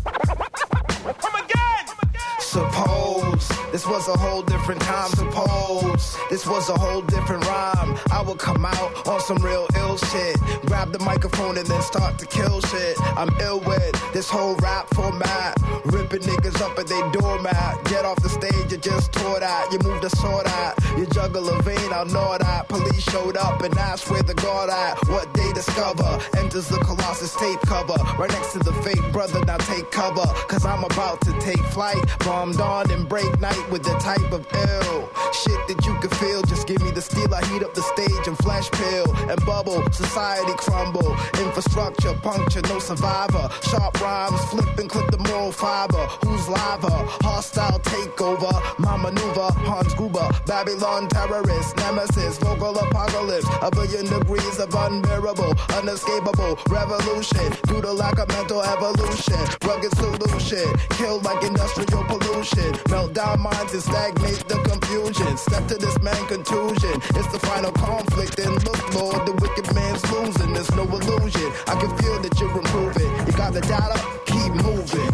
that. Come again! Suppose this was a whole different time. Suppose this was a whole different rhyme. I would come out on some real ill shit. Grab the microphone and then start to kill shit. I'm ill with this whole rap format. Ripping niggas up at they doormat. Get off the stage, you just tore that. You move the sword out. You juggle a vein, I'll know that. Police showed up and asked where the guard at. What they discover? Enters the Colossus tape cover. Right next to the fake brother, now take cover. Cause I'm about to take flight. Bombed on and break night with the type of ill shit that you can feel. Just give me the steel, I heat up the stage and flash pill and bubble. Society crumble, infrastructure puncture, no survivor. Sharp rhymes, flip and clip the moral fiber. Who's lava? Hostile takeover. My maneuver, Hans Gruber, Babylon terrorist, nemesis, vocal apocalypse. A billion degrees of unbearable, unescapable revolution. Due to lack of mental evolution, rugged solution, killed like industrial pollution. Melt down minds and stagnate the confusion. Step to this man contusion. It's the final conflict and look, Lord, the wicked man's losing. There's no illusion. I can feel that you're improving. You got the data, keep moving.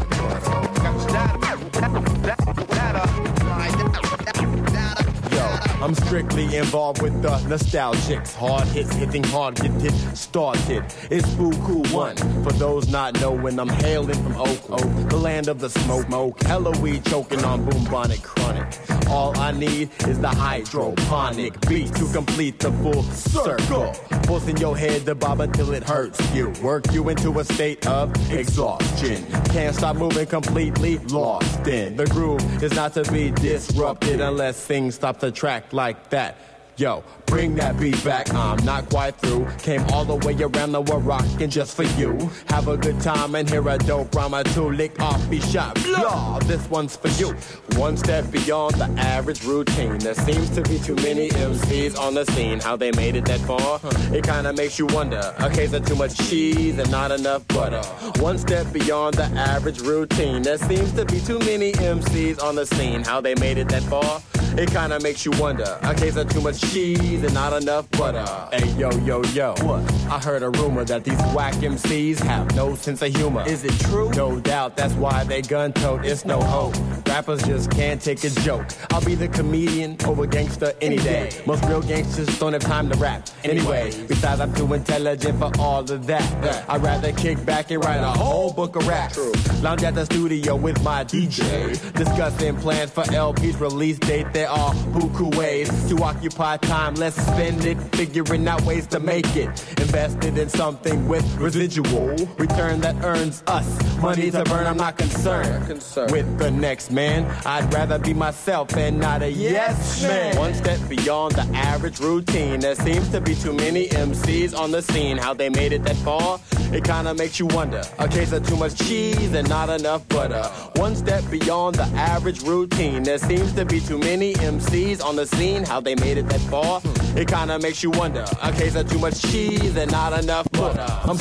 I'm strictly involved with the nostalgics. Hard hits, hitting hard, get hit, started. It's Buku One. For those not knowing, I'm hailing from Oak Oak, the land of the smoke. Smoke, hella weed choking on boombonic chronic. All I need is the hydroponic beat to complete the full circle. Pulsing your head to bob until it hurts you. Work you into a state of exhaustion. Can't stop moving, completely lost in. The groove is not to be disrupted unless things stop the track like that. Yo, bring that beat back, I'm not quite through. Came all the way around the world rockin' just for you. Have a good time and hear a dope rhyme or two. Lick off, be shot, blah, this one's for you. One step beyond the average routine. There seems to be too many M Cs on the scene. How they made it that far? It kinda makes you wonder. A case of too much cheese and not enough butter. One step beyond the average routine. There seems to be too many M Cs on the scene. How they made it that far? It kinda makes you wonder. A case of too much cheese and not enough butter. Hey, yo, yo, yo. What? I heard a rumor that these whack M Cs have no sense of humor. Is it true? No doubt, that's why they gun-tote. It's no hope. Rappers just can't take a joke. I'll be the comedian over gangster any day. Most real gangsters don't have time to rap. Anyway, besides I'm too intelligent for all of that. I'd rather kick back and write a whole book of raps. Lounge at the studio with my D J. Discussing plans for L P's release date. There are buku ways to occupy time. Let's spend it figuring out ways to make it. Invested in something with residual return that earns us money to burn. I'm not concerned with the next man. I'd rather be myself and not a yes man. One step beyond the average routine. There seems to be too many M Cs on the scene. How they made it that far? It kinda makes you wonder. A case of too much cheese and not enough butter. One step beyond the average routine. There seems to be too many M Cs on the scene. How they made it that far? It kinda makes you wonder. A case of too much cheese and not enough butter. I'm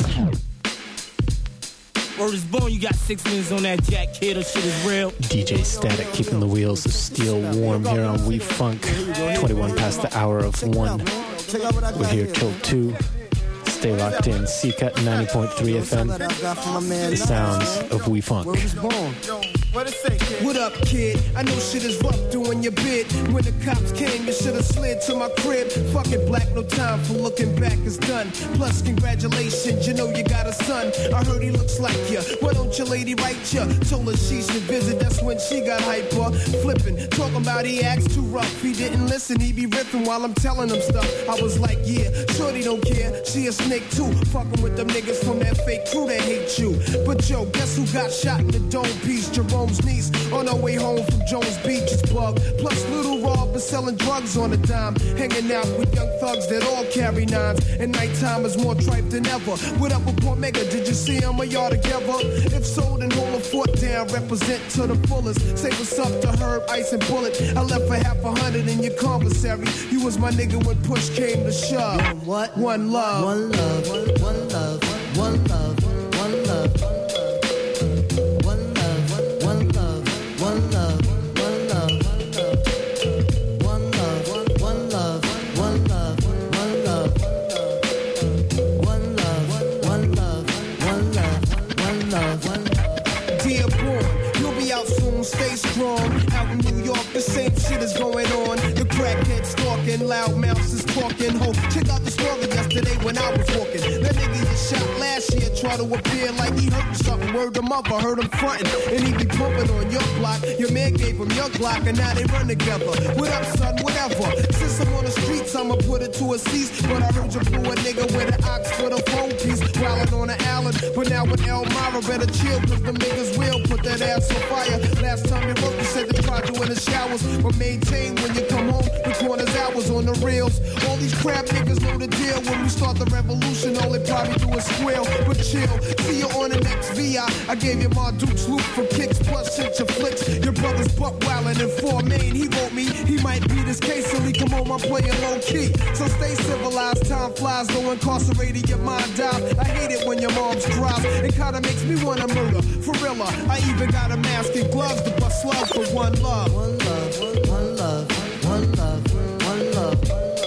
Word is born, you got six minutes on that Jack Kid, or shit is real. D J Static keeping the wheels of steel warm here on We Funk. twenty-one past the hour of one. We're here till two. Stay locked in. C C A T ninety point three F M. The sounds of We Funk. What up, kid? I know shit is rough doing your bid. When the cops came, you should've slid to my crib. Fuck it, black, no time for looking back, it's done. Plus, congratulations, you know you got a son. I heard he looks like ya. Why don't your lady write ya? Told her she should visit, that's when she got hyper. Flipping, talking about he acts too rough. He didn't listen, he be riffing while I'm telling him stuff. I was like, yeah, shorty don't care. She a snake too. Fucking with them niggas from that fake crew that hate you. But yo, guess who got shot in the dome piece? Jerome's niece on her way home from Jones Beach is bugged. Plus Little Rob is selling drugs on a dime. Hanging out with young thugs that all carry nines. And nighttime is more tripe than ever. What up with Port Mega? Did you see him or y'all together? If so, then hold a fort down. Represent to the fullest. Say what's up to Herb, Ice, and Bullet. I left for half a hundred in your commissary. You was my nigga when push came to shove. What? One love. One love. One love. One love. One love. One love. One love. One love. One love. One love. One love. One love. One love. One love. One love. One love. One love. One love. Dear boy, you'll be out soon. Stay strong. Out in New York, the same shit is going on. The crackheads talking, loud mouths is talking. stalking hoe. Check out the story yesterday when I was walking. That nigga you shot last year tried to appear like he hurt something. Word him up, I heard him frontin'. And he be pumping on your block. Your man gave him your Glock and now they run together. What up, son? Whatever. Since I'm on the streets, I'ma put it to a cease. But I heard you blew a nigga with an ox for the phone piece. Wildin' on the island. But now with Elmira, better chill, cause them niggas will put that ass on fire. Last time you wrote, you said they tried you in the showers. But maintain when you come home, the corner's hours on the reels. All these crap niggas know the deal. When we start the revolution, all they probably do is squeal. But chill, see you on the next V I. I gave you my Duke's loop for kicks, plus shit your flicks. Your brother's buck wildin' in four main. He wrote me, he might beat his case till he come home, I'm playing low key. So stay civilized, time flies, though incarcerated, your mind dies. I hate it when your mom's drive. It kinda makes me wanna murder. For real, I even got a mask and gloves to bust slugs for one love. One love, one love, one love, one love.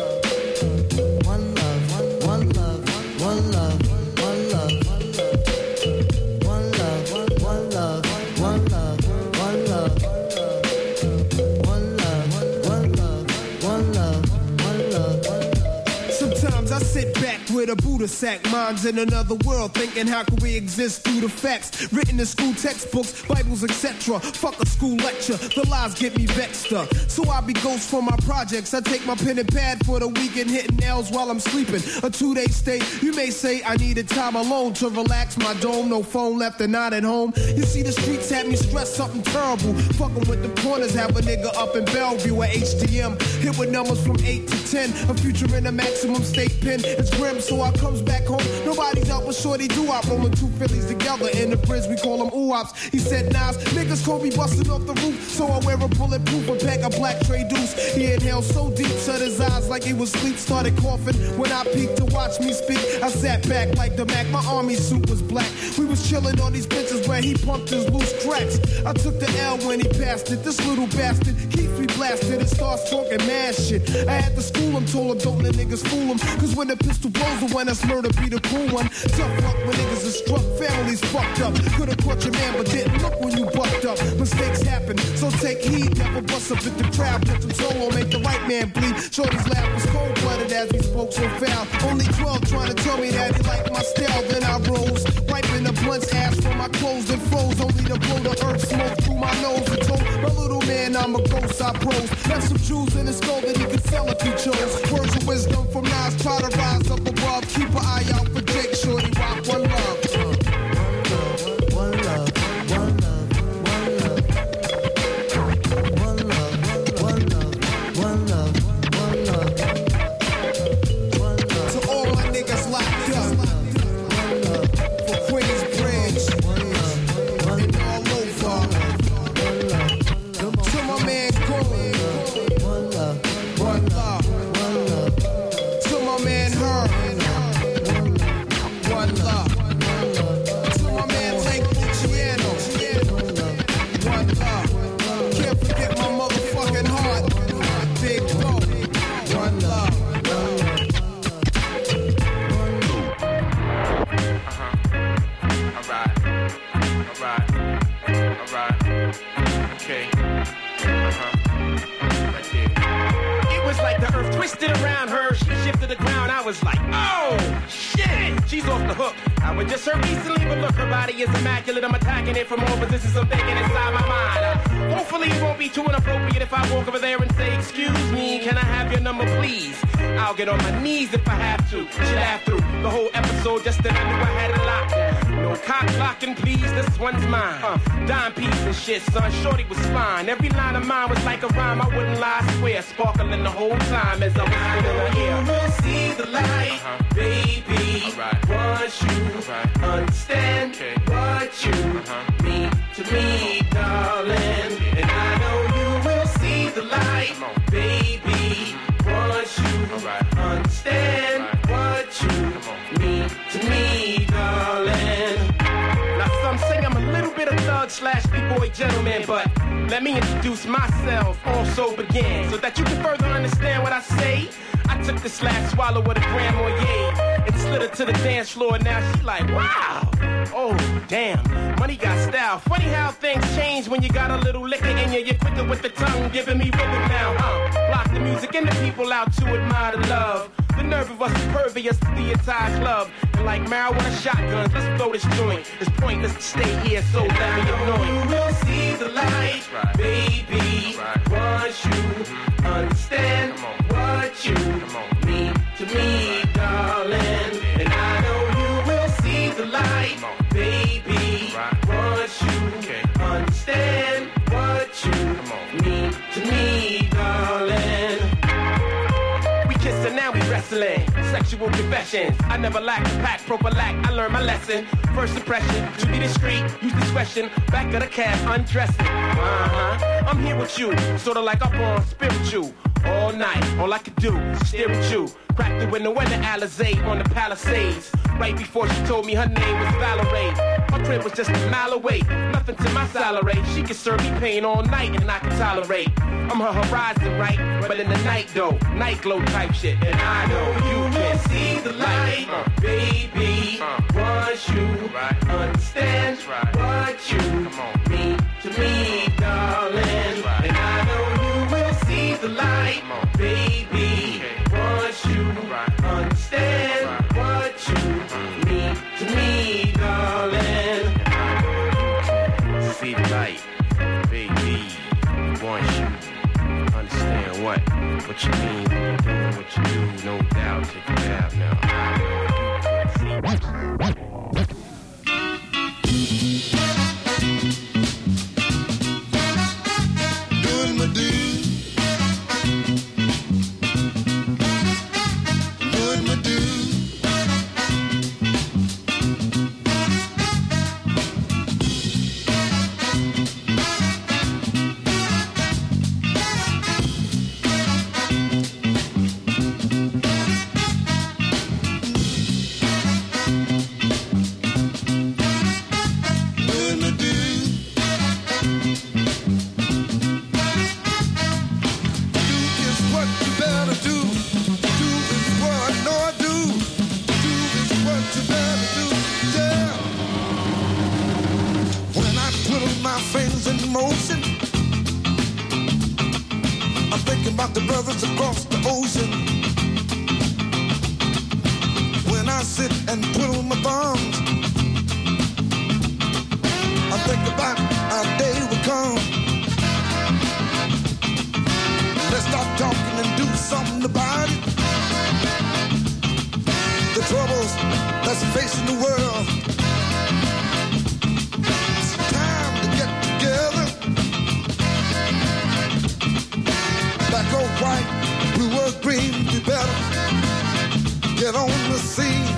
One love, one love, one love, one love. One love, one love, one love, one love. One love, one love, one love, one love. Sometimes I sit back with a Buddha sack, minds in another world, thinking how can we exist through the facts written in school textbooks, Bibles, et cetera. Fuck a school lecture, the lies get me vexed up. So I be ghost for my projects. I take my pen and pad for the weekend, hitting nails while I'm sleeping. A two-day stay. You may say I needed time alone to relax my dome. No phone left and not at home. You see the streets had me stressed something terrible. Fucking with the corners, have a nigga up in Bellevue at H D M. Hit with numbers from eight to ten. A future in a maximum state pen. It's grim, so I comes back home. Nobody's out but shorty do I rolling two Phillies together in the bridge. We call them oops. He said Nas, niggas call me busting off the roof. So I wear a bulletproof and pack a black tray deuce. He inhaled so deep, shut his eyes like he was asleep. Started coughing when I peeked to watch me speak. I sat back like the Mac. My army suit was black. We was chilling on these benches where he pumped his loose cracks. I took the L when he passed it. This little bastard keeps me blasted and starts talking mad shit. I had to school him, told him don't let niggas fool him. Cause when the pistol blows, the one that's murder be the cool one. Tough luck when niggas are struck, families fucked up. Could've caught your man, but didn't look when you bucked up. Mistakes happen, so take heed. Never bust up at the crowd, put some solo, make the right man bleed. Shorty's laugh was cold-blooded as he spoke so foul. Only twelve trying to tell me that he liked my style. Then I rose, wiping the blunt's ash from my clothes and froze. Only to blow the earth smoke through my nose. And told my little man I'm a ghost, I pros. Left some jewels in his skull that he could sell if he chose. Words of wisdom from Nas, try to rise up above. Keep an eye out for Jake, shorty rock one love. One love, one love, one love. One love, one love, one love, one love. One love. To all my niggas locked up. One love. For Queensbridge. One love. And all over. One love. To my man Corey. One love. One love. One love. To my man Herb. One love. To my man Lake Luciano. One love. Can't forget my motherfucking heart. Big Bo. One love. Alright. Alright. Alright. Okay. Uh-huh. Right there. It was like the earth twisted around her. She shifted the ground. I was like, oh, shit. She's off the hook. I would just her recently, but look, her body is immaculate. I'm attacking it from all positions. I'm thinking inside my mind. Uh, hopefully it won't be too inappropriate if I walk over there and say, excuse me, can I have your number, please? I'll get on my knees if I have to. She laughed through the whole episode just that I knew I had it locked. No cock blocking, please, this one's mine. Uh, dime piece and shit, son, shorty was fine. Every line of mine was like a rhyme, I wouldn't lie, I swear. Sparkling the whole time as I was in her ear. You will see the light, uh-huh. Baby. Right. Once you right. Understand okay. What you uh-huh. mean to me, darling. And I know you will see the light, baby. Once you right. Understand right. What you mean to me, darling. Now some say I'm a little bit of thug slash b-boy gentleman, but let me introduce myself, also begin, so that you can further understand what I say. I took this last swallow with a Grand Marnier and slid her to the dance floor. Now she's like, wow, oh damn, money got style. Funny how things change when you got a little liquor in you. You're quicker with the tongue, giving me rhythm now. Uh, block the music and the people out to admire the love. The nerve of us impervious to the entire club. And like marijuana shotguns, let's blow this joint. It's pointless to stay here, so let me annoy you. Will see the light, right. Baby. Right. Once you understand what you mean to me, darling. And I know you will see the light, baby. Right. Once you okay. understand what you mean to me, darling. We kiss and now we wrestling. Sexual confessions. I never lack a pack, prophylact. I learned my lesson. First impression, to be discreet, use discretion. Back of the cab, undressing. Uh-huh. I'm here with you, sorta like up on spiritual. All night, all I could do is stare at you. Cracked the window in the Alizé on the Palisades. Right before she told me her name was Valerie. Her crib was just a mile away. Nothing to my salary. She could serve me pain all night and I can tolerate. I'm her horizon, right? But in the night though, night glow type shit. And I know you can see the light, uh, baby. Uh, once you right. understand right. what you mean to me, darling. Right. And I know you will see the light, on, baby. Okay. Once you right. understand right. what you uh, mean to me, darling. And I know you can see the light, baby. Once you understand what, what you mean, what you do, what you do, no doubt, take a dab now. I know you can see. Doing my due. Doing my due. The brothers across the ocean. When I sit and twiddle my thumbs, I think about our day will come. Let's stop talking and do something about it. The troubles that's facing the world. It's time to get together. Black or white, blue or green, you better get on the scene.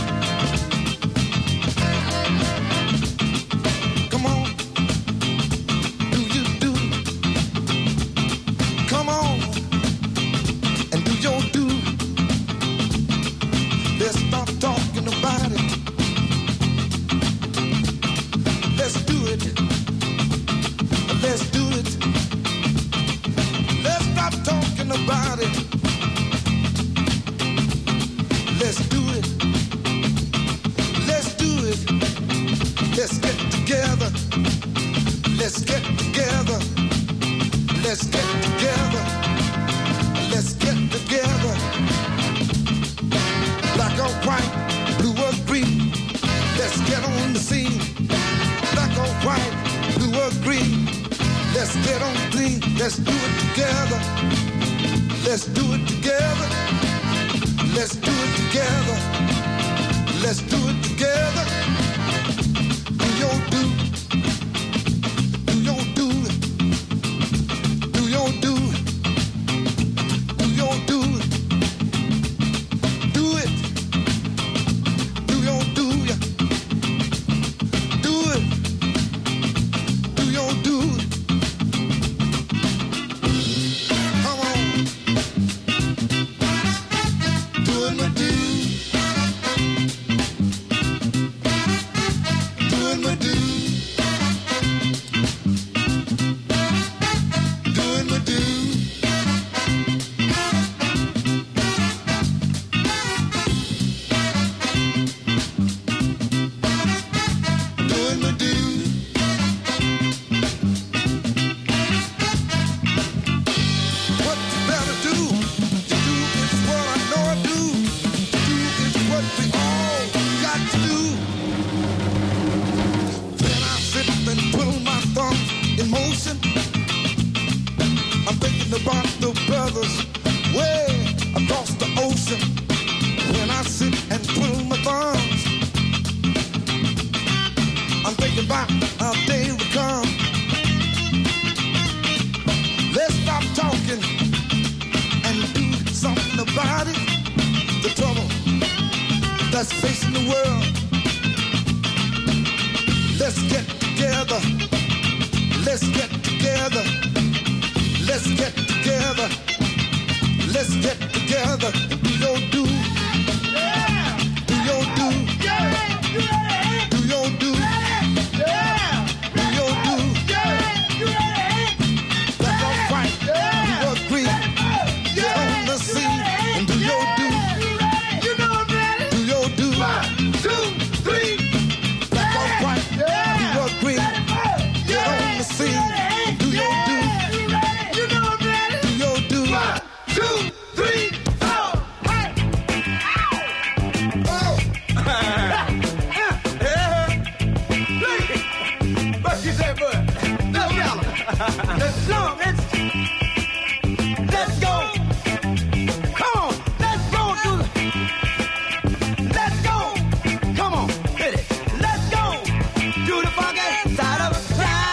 Come on, do you do? Come on, and do your do. Let's stop talking about it. Let's do it. Let's do it. Stop talking about it. Let's do it. Let's do it. Let's get together. Let's get together. Let's get together. Let's get together. Black or white, blue or green. Let's get on the scene. Black or white, blue or green. Let's get on clean. Let's do it together. Let's do it together. Let's do it together. Let's do it together. Do your do. Do your do. Do your do. Do your do. Do it. Do your do. Do it. Do your do. Doing my due. that's facing the world. Let's get together. Let's get together. Let's get together. Let's get together and do your do. Yeah. Do your do. Yeah. Yeah. Do your do. Yeah. Do your do. Yeah. Black or white, yeah. You agree. Yeah. Get on the scene and do your do. You know I'm ready. Do your do. One, two, three. Black or white, yeah. You agree. Get on the scene and do your do. You know I'm ready. Do your do. One, two, three, four. Hey. Oh. What you say, bud? Let's go. Let's go. Let's, let's go. Come on. Let's go. Do the, let's go. Come on. Hit it. Let's go. Do the funky side of the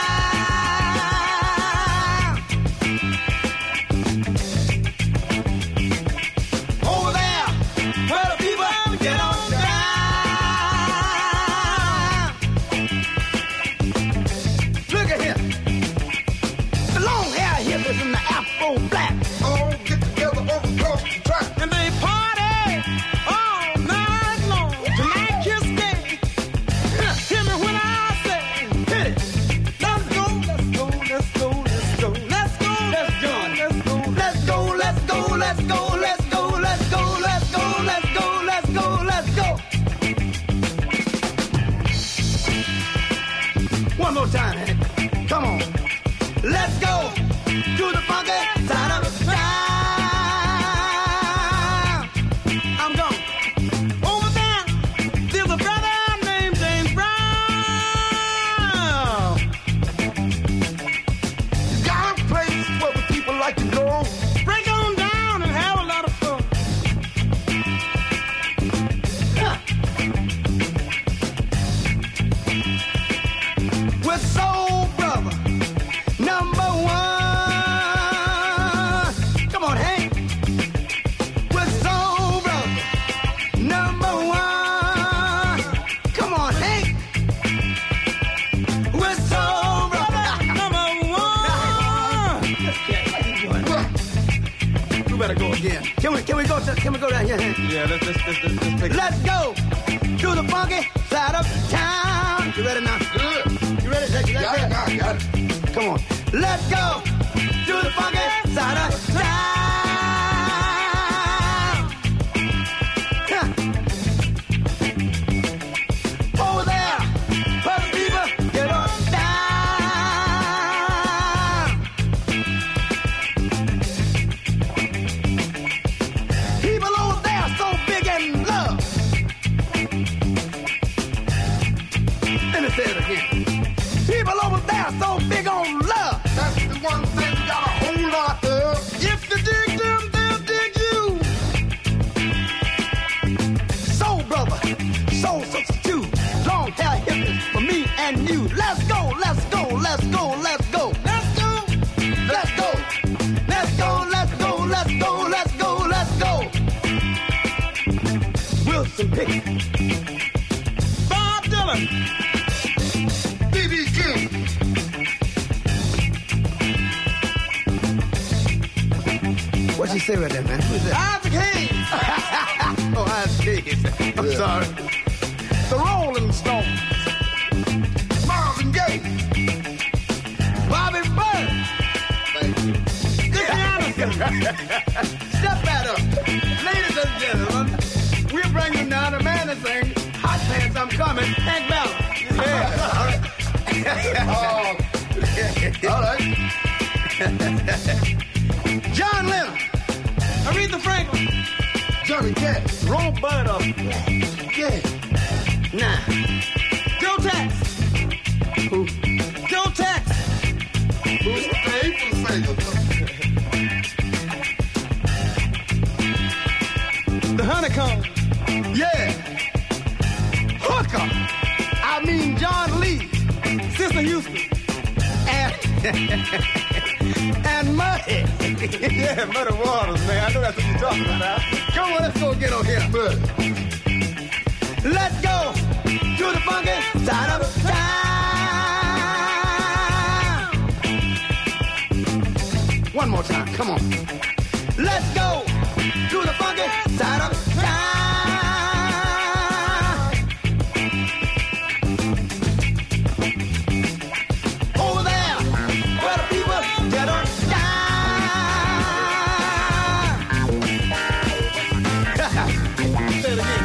crowd. Over there, where the people get on down. Look at here. The long hair hippies and the afro black. All get together over across the track. And they party all night long. Tonight kiss day. Hear me when I say, hit it. Let's go, let's go, let's go, let's go, let's go, let's go, let's go, let's go, let's go, let's go, let's go, let's go, let's go, let's go, let's go, let's go. One more time, Hank. Come on. Let's go to the funky side of the town. I'm gone. Over there, there's a brother named James Brown. Got a place where the people like to go. Break on down and have a lot of fun. Huh. With Soul Brother, number one. Come on, Hank. With Soul Brother, number one. Come on, Hank. With Soul Brother, number one. We better go again. Can we? Can we go? To, can we go down here, Hank? Yeah, let's let's let's let's, let's take Let's go to the funky side of town. You ready now? Good. You ready? Got it, got it, got it. Come on. Let's go to the funky side of town. Huh. Over there, where the people get on down. People over there so big in love. Let me say it again. People over there so big on love. That's the one thing you got a whole lot of. If you dig them, they'll dig you. Soul Brother, soul substitute, long hair hippies for me and you. Let's go, let's go, let's go, let's go. Let's go, let's go, let's go, let's go, let's go, let's go, let's go. Wilson Pickett, Bob Dylan, B B King. What'd she say right there, man? Who's that? Isaac Hayes. Oh, Isaac Hayes. I'm yeah. sorry. The Rolling Stones. Marvin Gaye. Bobby Bird. Dickie Anderson. Step that up. Ladies and gentlemen, we're bringing down a man that sings Hot Pants, I'm Coming, Hank Ballard. Yeah. Oh. All right. John Lennon, Aretha Franklin, Johnny Cash, Roll Burnham, yeah, nah, Joe Tex, who? Joe Tex, who's the faithful singer? The Honeycomb, yeah, Hooker, I mean John Lee, Sister Houston, and and Muddy. Yeah, Muddy Waters, man. I know that's what you're talking about. Come on, let's go get on here. Muddy. Come on. Let's go to the funky side of town. Over there, where the people get on down. Say it again.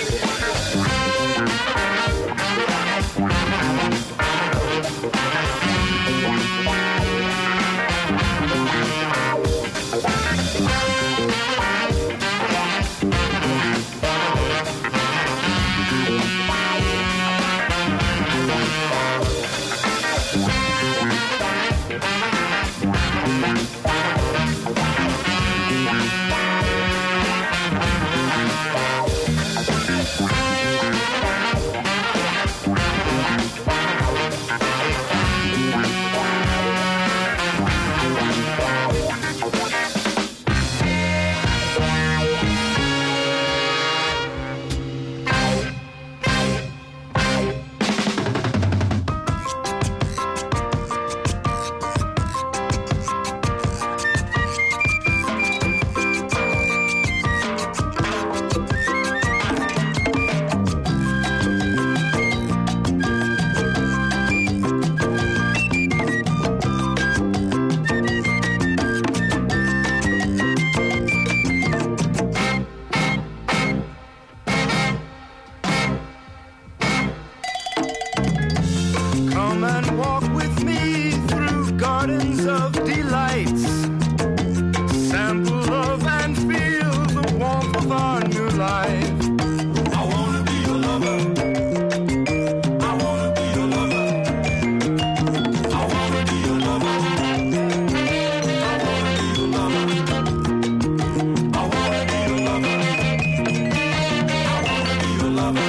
Come and walk with me through gardens of delights. Sample love and feel the warmth of our new life. I wanna be your lover. I wanna be your lover. I wanna be your lover. I wanna be your lover. I wanna be your lover. I wanna be your lover.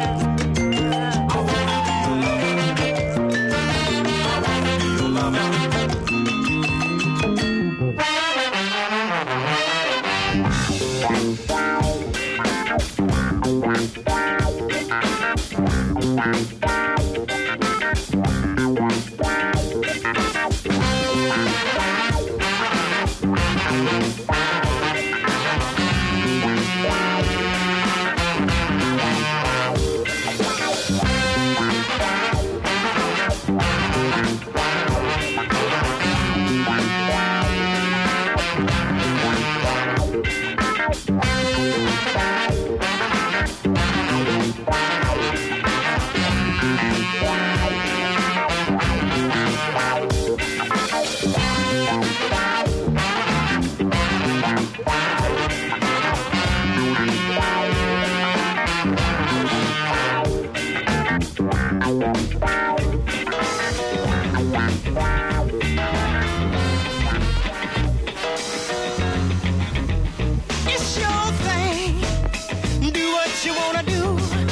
It's your thing. Do what you wanna do.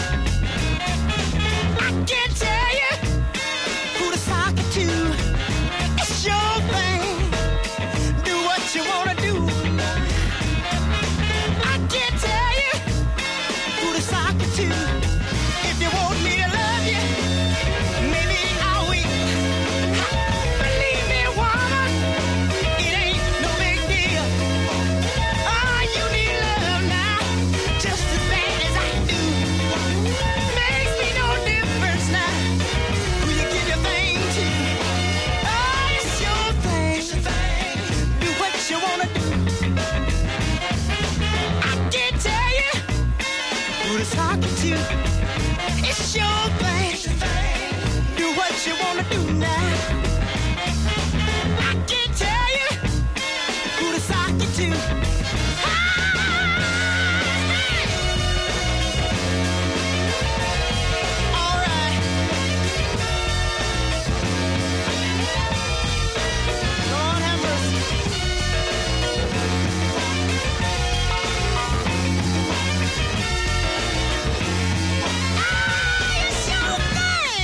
I can't tell you who to sock it to. It's your thing. Do what you wanna do. I can't tell you who to sock it to. If you want me to love you, maybe I'll wait. Believe me, woman, it ain't no big deal. Oh, you need love now, just as bad as I do. Makes me no difference now who you give your thing to. Oh, it's your thing. Do what you wanna do. I can't tell you who to talk to. It's your thing. Do what you wanna do now. I can't tell you who to sock it to. All right. Lord have mercy. Ah, it's your thing.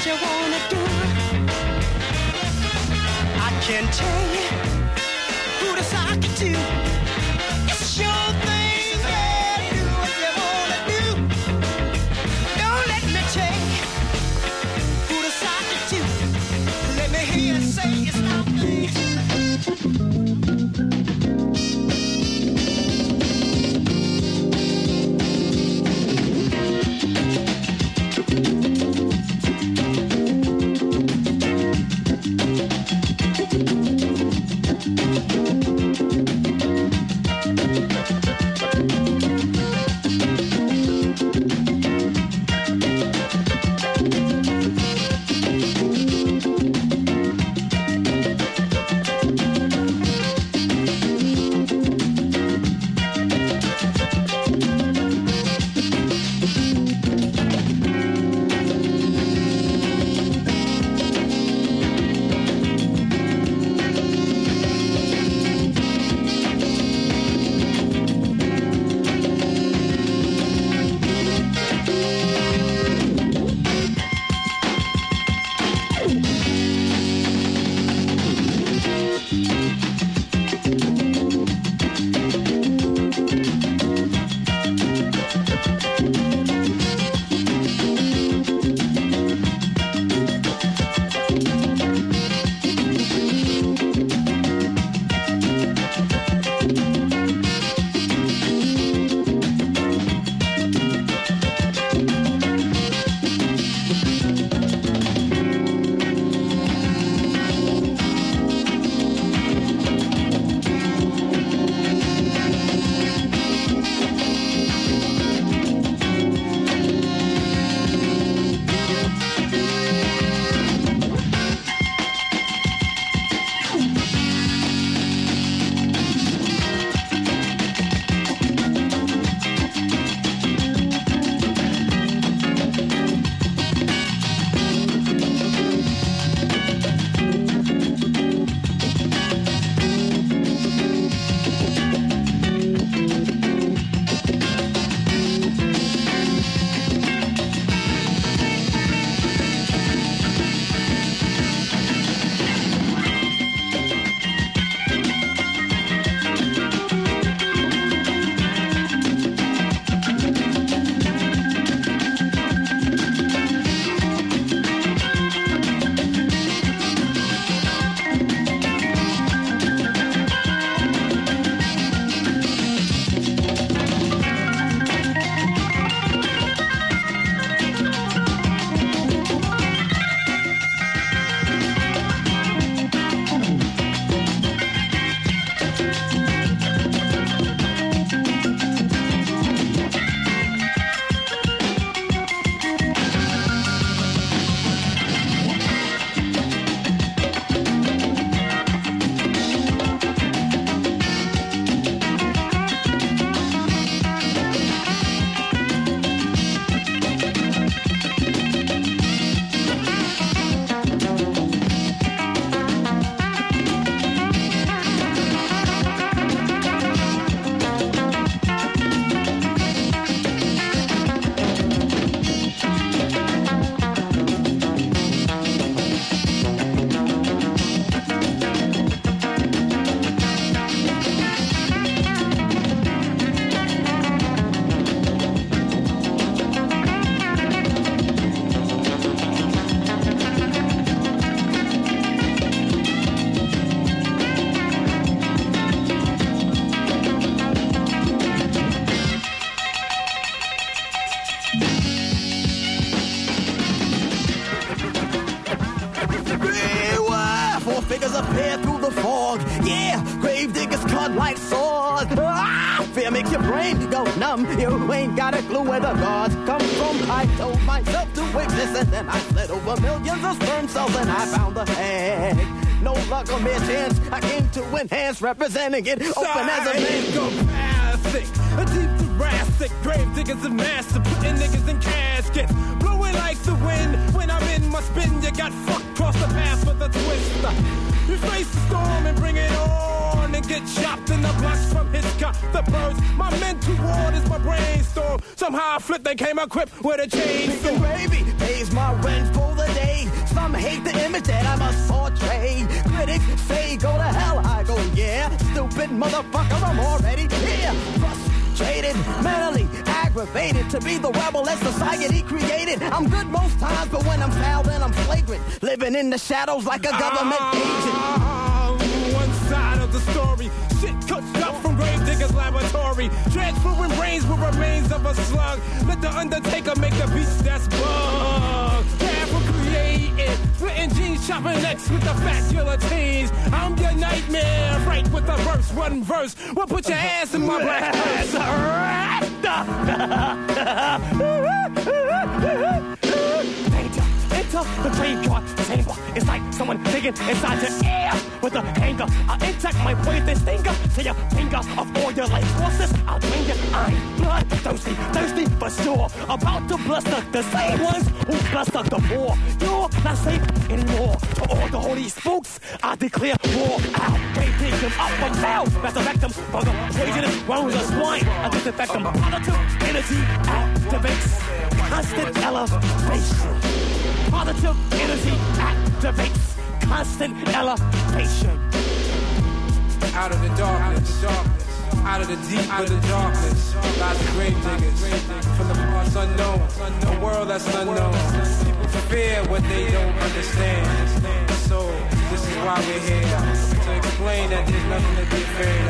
what you wanna do. I can tell you who to sock it to. It's your thing, yeah, do what you wanna do. Don't let me tell you who to sock it to. Let me hear you say it's not me. appear through the fog. Yeah, grave diggers cut like swords. Ah, fear makes your brain go numb. You ain't got a clue where the gods come from. I told myself to exist, and then I slid over millions of sperm cells, and I found the egg. No luck or mere chance. I came to enhance, representing it open as a psychopathic, a deep thoracic, grave diggers and master, putting niggas in caskets, blowing like the wind. When I'm in my spin, you got fucked across the path with a twister. You face the storm and bring it on, and get chopped in the blocks from his car. The birds, my mental ward is my brainstorm. Somehow I flipped and came equipped with a chainsaw. Baby pays my rent for the day. just portrayed. Critics say go to hell, I go yeah. Stupid motherfucker, I'm already here. Frustrated, mentally aggravated to be the rebel that society created. I'm good most times, but when I'm foul, then I'm flagrant. Living in the shadows like a government uh, agent. One side of the story, shit cooked up from Gravedigger's laboratory. Transferring brains with remains of a slug. Let the Undertaker make the beast that's bug. Creating, splitting jeans, chopping necks with the fat guillotines. I'm your nightmare, right with the verse, one verse. Well, put your ass in my black purse. Danger, enter the graveyard chamber. It's like someone digging inside your ear with a hanger. I inject my poison stinger to your finger of all your life forces. I'll drain you. I'm bloodthirsty, thirsty for sure. About to bluster the same ones who bluster the war. You're not safe anymore. To all the holy spooks, I declare war. I'll break them up from hell. Resurrect them from the poisonous worms of swine. I disinfect them. Positive energy activates constant elevation. Positive energy activates constant elevation. Out of the darkness, out of the deep of the darkness, lies the grave diggers. From the parts unknown, a world that's unknown. People fear what they don't understand. So this is why we're here, to explain that there's nothing to be afraid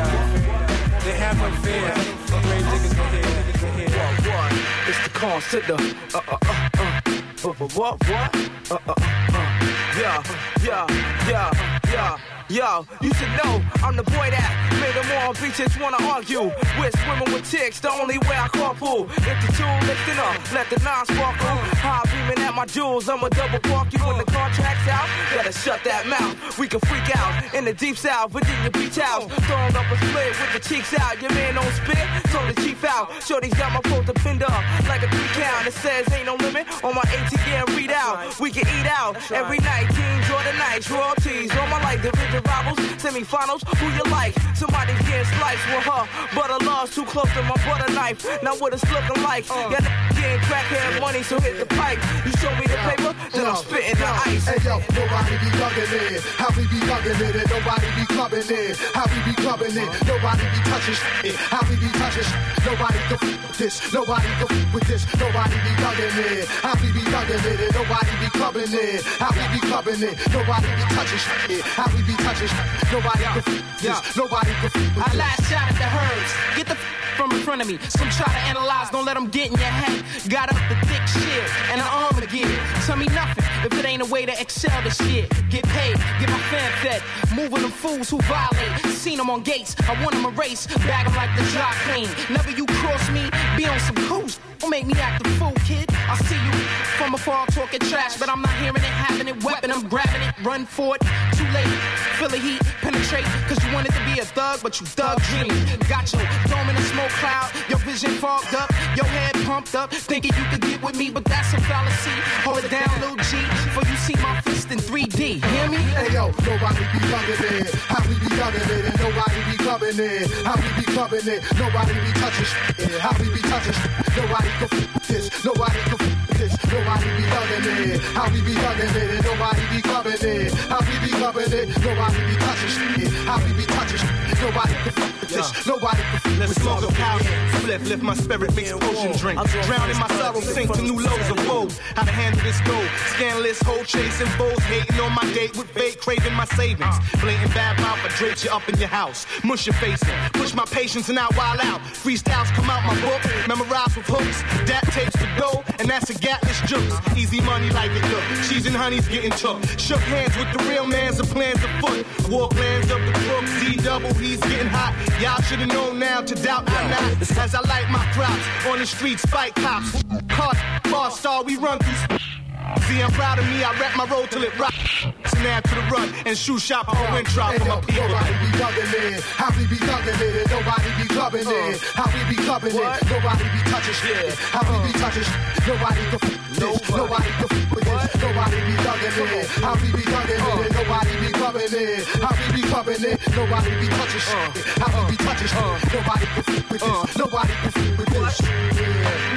of. They have no fear. The grave diggers are here. What? What? It's the constant. Uh uh uh uh. What? What? What? Uh uh uh. Yeah, yeah, yeah, yeah. Yo, you should know I'm the boy that made them all bitches wanna argue with swimming with chicks, the only way I carpool. If the tool lifting up, let the nine sparkle. High beaming at my jewels, I'ma double park you when the contract's out. Gotta shut that mouth. We can freak out in the deep south, Virginia Beach house. Throwing up a split with the cheeks out. Your man don't spit, told the chief out. Shorty's got my phone to pinned up like a three count. It says ain't no limit on my A T M readout. We can eat out every night. Teams or the nights, royalties all my life. Division rivals, semifinals, who you like? Somebody's getting sliced with her, but her love's too close to my butter knife. Now what it's looking like? Uh. Yeah, getting crackhead money, so hit the pipe. You show me the paper, then I'm spitting the ice. Hey yo, nobody be thugging it. How we be thugging it, and nobody be clubbing it. How we be clubbing it, nobody be touching shit. How we be touching shit, nobody can f with this. Nobody can f with this. Nobody be thugging it. How we be thugging it, and nobody be clubbing it. How we be clubbing it, nobody be touching shit. How we be touching shit. Nobody can f this. Nobody can f with this. I last shot at the herbs. Get the f from in front of me. Some try to analyze, don't let them get in your head. Got up the thick shit and an arm to get it. Tell me nothing if it ain't a way to excel the shit. Get paid, get my fan fed. Moving them fools who violate. Seen them on gates, I want them erased. Bag them like the dry clean. Never you cross me, be on some coast. Don't make me act a fool, kid. I see you from afar talking trash, but I'm not hearing it, having it, weapon. I'm grabbing it, run for it. Too late, feel the heat, penetrate. Cause you wanted to be a thug, but you thug dreaming. Got your dome in a smoke cloud, your vision fogged up, your head pumped up, thinking you could get with me, but that's a fallacy. Hold it down, little G, for you see my fist in three D. Hear me? Hey yo, nobody be thugging it. How we be thugging it, and nobody be clubbing it. How we be clubbing it, nobody be touching shit. How we be touching shit, nobody can f with this. Nobody can f with this. Nobody be thugging it. How we be thugging it, and nobody be clubbing it. How we be clubbing it, nobody be touching shit. How we be touching shit, nobody can f with this. Nobody can f with this. Let's smoke a power, flip, lift my spirit, mix potion drink. Drown in my sorrow, sink to new lows of woe. How to handle this gold, scandalous, hoe chasing foes, hating on my date with fate, craving my savings. Blatant bad mouth, I drape you up in your house. Mush your face in, push my patience and I wild out. Freestyles come out my book, memorized with hooks. Dat tapes the dough, and that's a gatless jokes. Easy money like it look, cheese and honey's getting took. Shook hands with the real mans and plans afoot. Walk lands up the crook, D double, he's getting hot. Y'all should've known now to doubt I'm not. As I light my crops, on the streets fight cops. Hard, bar star, we run through. See, I'm proud of me, I rap my road till it rocks. Snap to the run and shoot shot for a wind drop for my people. Nobody be thugging it, how we be thugging it, and nobody be clubbing it. How we be clubbing it, nobody be touching shit. How we be touching shit, nobody can f with this. Nobody can f with this. Nobody be thugging it, how we be thugging it, and nobody be clubbing it. How we be clubbing it, nobody be touching shit. How we be touching shit, nobody can f with this. Nobody can f with this.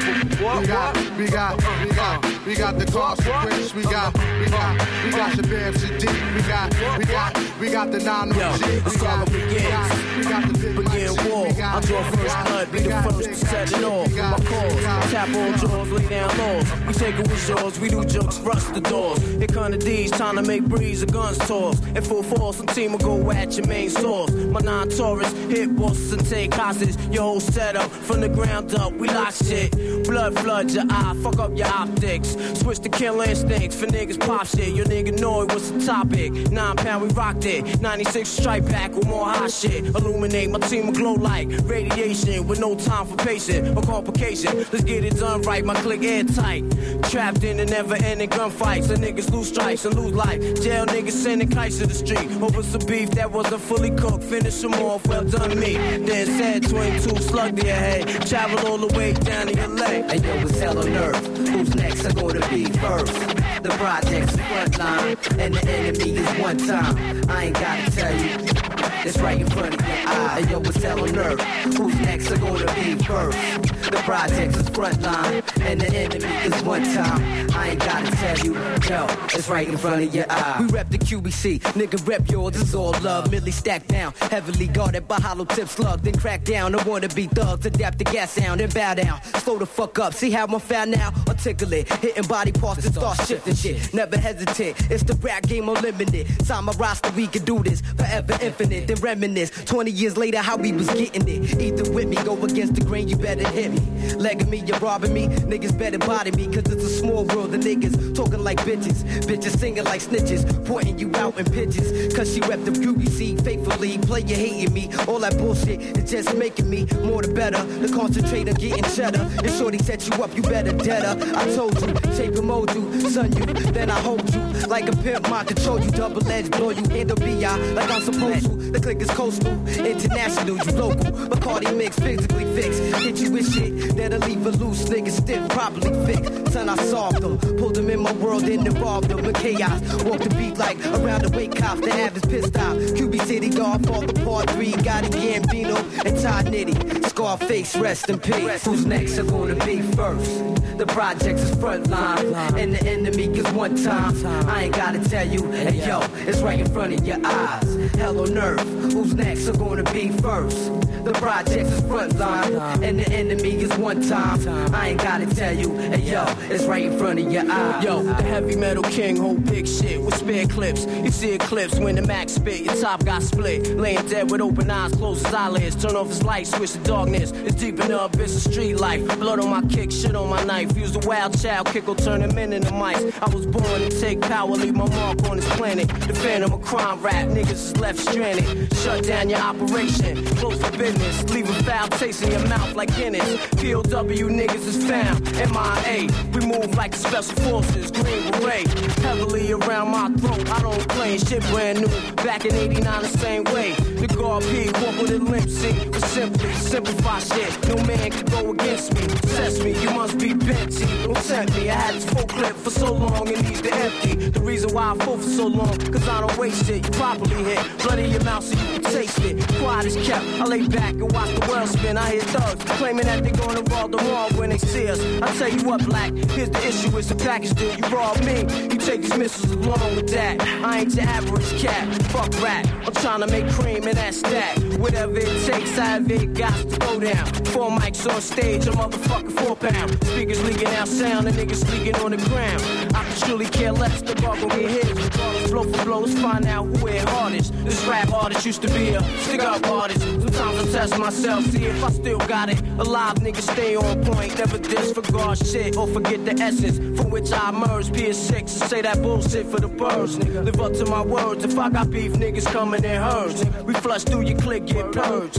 We got, we got, we got, we got the consequence. We got, we got, we got Shabam Sadiq. We got, we got, we got the nine oh G. The saga begins. We got the big Begin war. I draw first blood, be the first to set it off. My cause, tap on jaws, lay down laws. We take it with yours, we do jokes, rush the doors. Here come the D's, time to make breeze, the guns toss. In full force, some team will go at your main source. My non-Taurus, hit bosses and take hostages. Your whole setup, from the ground up, we lock shit. Blood flood your eye, fuck up your optics. Switch to killer instincts for niggas pop shit. Your nigga know it was the topic. Nine pound, we rocked it. ninety-six strike back with more hot shit. Illuminate, my team will glow like radiation with no time for patience or complication. Let's get it done right, my click airtight. Trapped in the never-ending gunfights. The niggas lose stripes and lose life. Jail niggas sending kites to the street over some beef that wasn't fully cooked. Finish them off, well done me. Then said twenty-two slug to your head. Traveled all the way down to your leg. And yo, it's hell on earth. Who's next are gonna be first? The project's front line, and the enemy is one time. I ain't gotta tell you, it's right in front of your eye. And yo, it's hell on earth. Who's next are gonna be first? The project's front line, and the enemy is one time. I ain't gotta tell you, yo, it's right in front of your eye. We rep the Q B C, nigga rep yours, it's all love. Millie stacked down, heavily guarded by hollow tip slug. Then crack down, I wanna be thugs, adapt the gas sound and bow down. Slow the fuck up, see how I'm found now? Articulate, hitting body parts and start shifting shit. Never hesitate, it's the rap game unlimited. Sign my roster, we can do this, forever infinite. Then reminisce, twenty years later, how we was getting it. Either with me, go against the grain, you better hit me. Legging me, you're robbing me, niggas better body me. Cause it's a small world, the niggas talking like bitches. Bitches singing like snitches, pointing you out in pitches. Cause she rep the Q B C faithfully. Player hating me, all that bullshit is just making me more the better. The concentrate on getting cheddar. If shorty set you up, you better dead her. I told you, shape and mold you, son you, then I hold you. Like a pimp, my control you, double edged, blow you, handle B I like I'm supposed to. The click is coastal, international, you local. Bacardi mix, physically fixed. Hit you with shit that'll leave a loose nigga stiff, properly fixed. Son, I solved them, pulled them in my world and involved them with chaos. Walk the beat like around the wake cops, the average pissed off. Q B City, Godfather, Part three, Gotti, Gambino, and Todd Nitty. Scarface, rest in peace. Who's next are gonna be first? The projects is front line, and the enemy is one time. I ain't gotta tell you, hey yo, it's right in front of your eyes. Hell on earth, who's next are gonna be first? The projects is front line, and the enemy is one time. I ain't gotta tell you, hey yo, it's right in front of your eyes. Yo, the heavy metal king hold big shit with spare clips. You see eclipse when the Mac spit, your top got split. Laying dead with open eyes, closed his eyelids. Turn off his light, switch to darkness. It's deep in the abyss of street life. Blood on my kick, shit on my knife. Use the wild child, kick or turn him into mice. I was born to take power, leave my mark on this planet. The phantom of crime rap, niggas is left stranded. Shut down your operation, close for business. Leave a foul taste in your mouth like Guinness. P O W niggas is found, M I A. We move like the special forces, Green Beret. Heavily around my throat, I don't play shit brand new. Back in eighty-nine the same way. The guard P, walk with a limp, see. But simply, simplify shit, no man can go against me. Test me, you must be Benty. Don't tempt me, I had this full clip for so long and needs to empty. The reason why I fought for so long, cause I don't waste it. You properly hit, blood in your mouth so you can taste it. Quiet is kept, I lay back and watch the world spin. I hear thugs claiming that they gonna rob the mall when they see us. I tell you what, black, here's the issue, it's the package deal. You rob me, you take these missiles along with that. I ain't your average cat, fuck rap. I'm trying to make cream in that stack. Whatever it takes, I have it, got to go down. Four mics on stage, a motherfucking four pound. Speakers leaking out sound, and niggas leaking on the ground. I can truly care less, the bar gon' get hit. Regardless, blow for blow, let's find out who hit hardest. This rap artist used to be a stick up artist. Sometimes I test myself, see if I still got it. A live nigga stay on point, never disregard shit or forget the essence from which I emerge. P S six and say that bullshit for the birds. Nigga. Live up to my words, if I got beef, niggas coming in herds. We flush through your clique, get purged.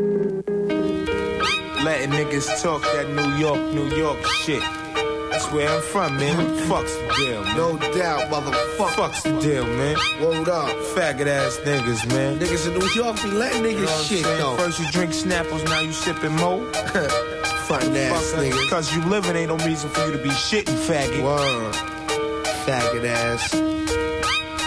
Letting niggas talk that New York, New York shit. That's where I'm from, man. Fuck's the deal, man. No doubt, motherfucker. Fuck's the deal, man. Word up. Faggot ass niggas, man. Niggas in New York be letting niggas you know shit, though. First you drink Snapples, now you sipping Mo. Fun ass niggas. Cause you living ain't no reason for you to be shitting, faggot. Word. Faggot ass.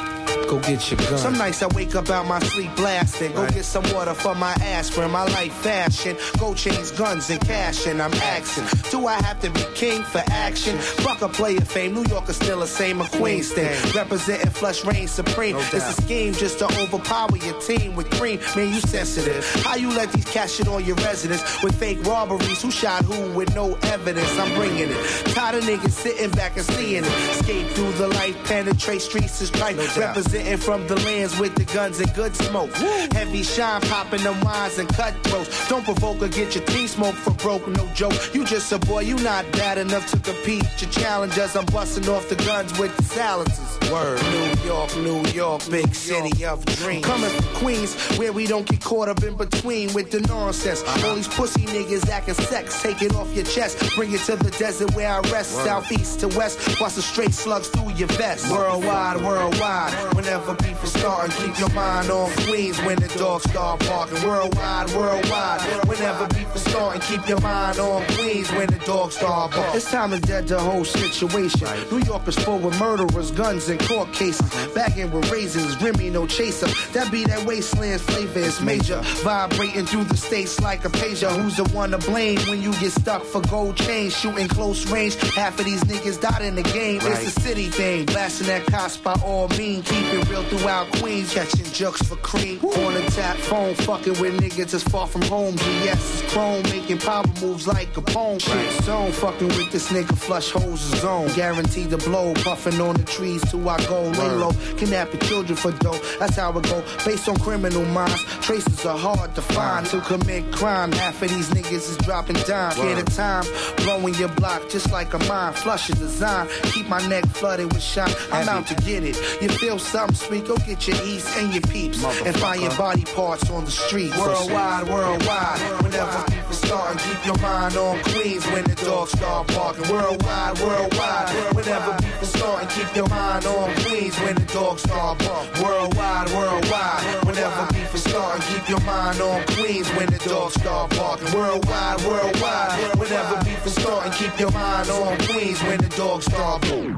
Go get your gun. Some nights I wake up out my sleep blasting. Go Right. get some water for my aspirin. My life fashion. Gold chains, guns, and cash. And I'm asking, do I have to be king for action? Fuck a player fame. New York is still the same as Queens thing. Representing flush reign supreme. No It's a doubt. scheme just to overpower your team with cream. Man, you sensitive. How you let these cats shit on your residence with fake robberies? Who shot who with no evidence? I'm bringing it. Tired of niggas sitting back and seeing it. Escape through the life, penetrate streets and strife. No doubt. Representing from the lands with the guns and good smoke. Heavy shine, popping them wines and cutthroats. Don't provoke or get your team smoked for broke, no joke. You just a boy, you not bad enough to compete. Your challengers, I'm busting off the guns with the silencers. Word, New York, New York, big city of dreams. Coming from Queens, where we don't get caught up in between with the nonsense. All these pussy niggas acting sex, take it off your chest. Bring it to the desert where I rest. Word. Southeast to west, busting straight slugs through your vest. Worldwide, worldwide. Whenever beef is starting, keep your mind on Queens when the dogs start barking. Worldwide, worldwide. Whenever beef is starting, keep your mind on Queens when the dogs start barking. It's time to dead the whole situation. New York is full with murderers, guns, and court cases. Bagging with razors, Remy, no chaser. That be that wasteland flavor is major. Vibrating through the states like a pager. Who's the one to blame when you get stuck for gold chains? Shooting close range. Half of these niggas died in the game. Right. It's a city thing. Blasting that cops by all means. Keep it real throughout Queens. Catching jokes for cream. On a tap phone. Fucking with niggas that's far from home. G S is chrome. Making power moves like Capone. Shit zone. Fucking with this nigga. Flush holes is zone. Guaranteed to blow. Puffing on the trees till I go. Lay low. Kidnapping children for dough. That's how it go. Based on criminal minds. Traces are hard to find. To commit crime. Half of these niggas is dropping dimes. Get a time. Blowing your block just like a mine. Flush a design. Keep my neck flooded with shine. I'm out to get it. You feel something sweet? Go get your east and your peeps. And find your body parts on the streets. Worldwide, worldwide. Whenever people starting, keep your mind on Queens when the dogs start barking. Worldwide, worldwide. Whenever people starting, keep your mind on Queens when the dogs start barking. Worldwide, worldwide. Whenever people starting, keep your mind on Queens when the dogs start barking. Worldwide, worldwide. Whenever people starting, keep your mind on Queens when the dogs start barking.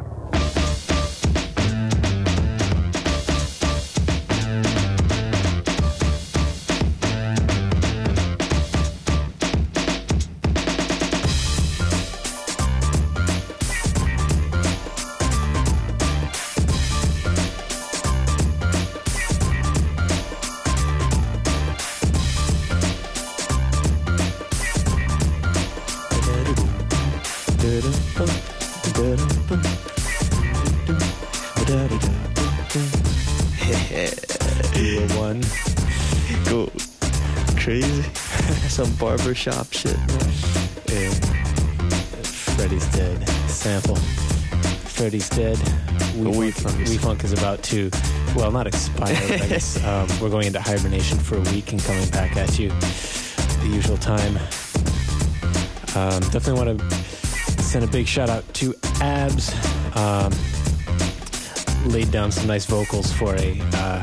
One. Go crazy. Some barbershop shit. Yeah. Freddy's Dead sample. Freddy's Dead. We, We Funk, Funk. We Funk is about to, well, not expire, but I guess um, we're going into hibernation for a week and coming back at you the usual time. Um, definitely want to send a big shout out to Abs. Um, laid down some nice vocals for a uh,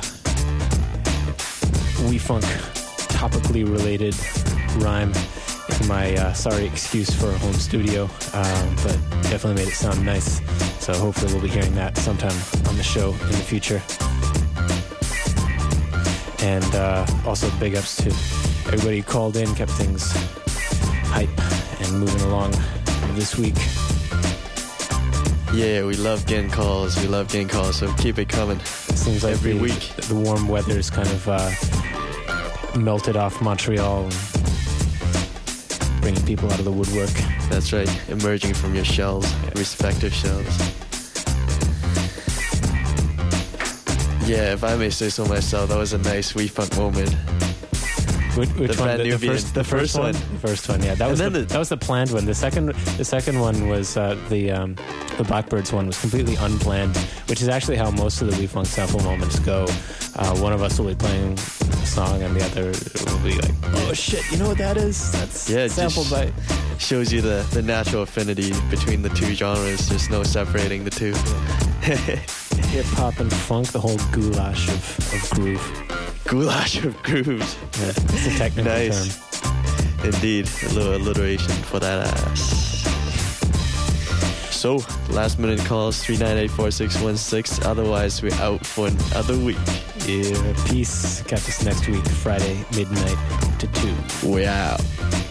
We Funk topically related rhyme in my uh, sorry excuse for a home studio, um, but definitely made it sound nice. So hopefully we'll be hearing that sometime on the show in the future. And uh, also big ups to everybody who called in, kept things hype and moving along this week. Yeah, we love getting calls. We love getting calls, so keep it coming. It seems like every the, week. The warm weather's kind of uh, melted off Montreal and bringing people out of the woodwork. That's right, emerging from your shells, respective shells. Yeah, if I may say so myself, that was a nice We Funk moment. Which, which the one? The, the, Nubian, first, the first one. The first one. Yeah, that was the, the, that was the planned one. The second, the second one was uh, the um, the Blackbirds one was completely unplanned, which is actually how most of the We Funk sample moments go. Uh, one of us will be playing a song, and the other will be like, "Oh shit, you know what that is? That's yeah, sampled by." Shows you the the natural affinity between the two genres. There's no separating the two. Hip hop and funk, the whole goulash of, of groove. Goulash of grooves. Yeah, it's a technical nice. term. Indeed, a little alliteration for that ass. So, last minute calls three nine eight, four six one six. Otherwise, we're out for another week. Yeah, peace. Catch us next week, Friday, midnight to two. We out.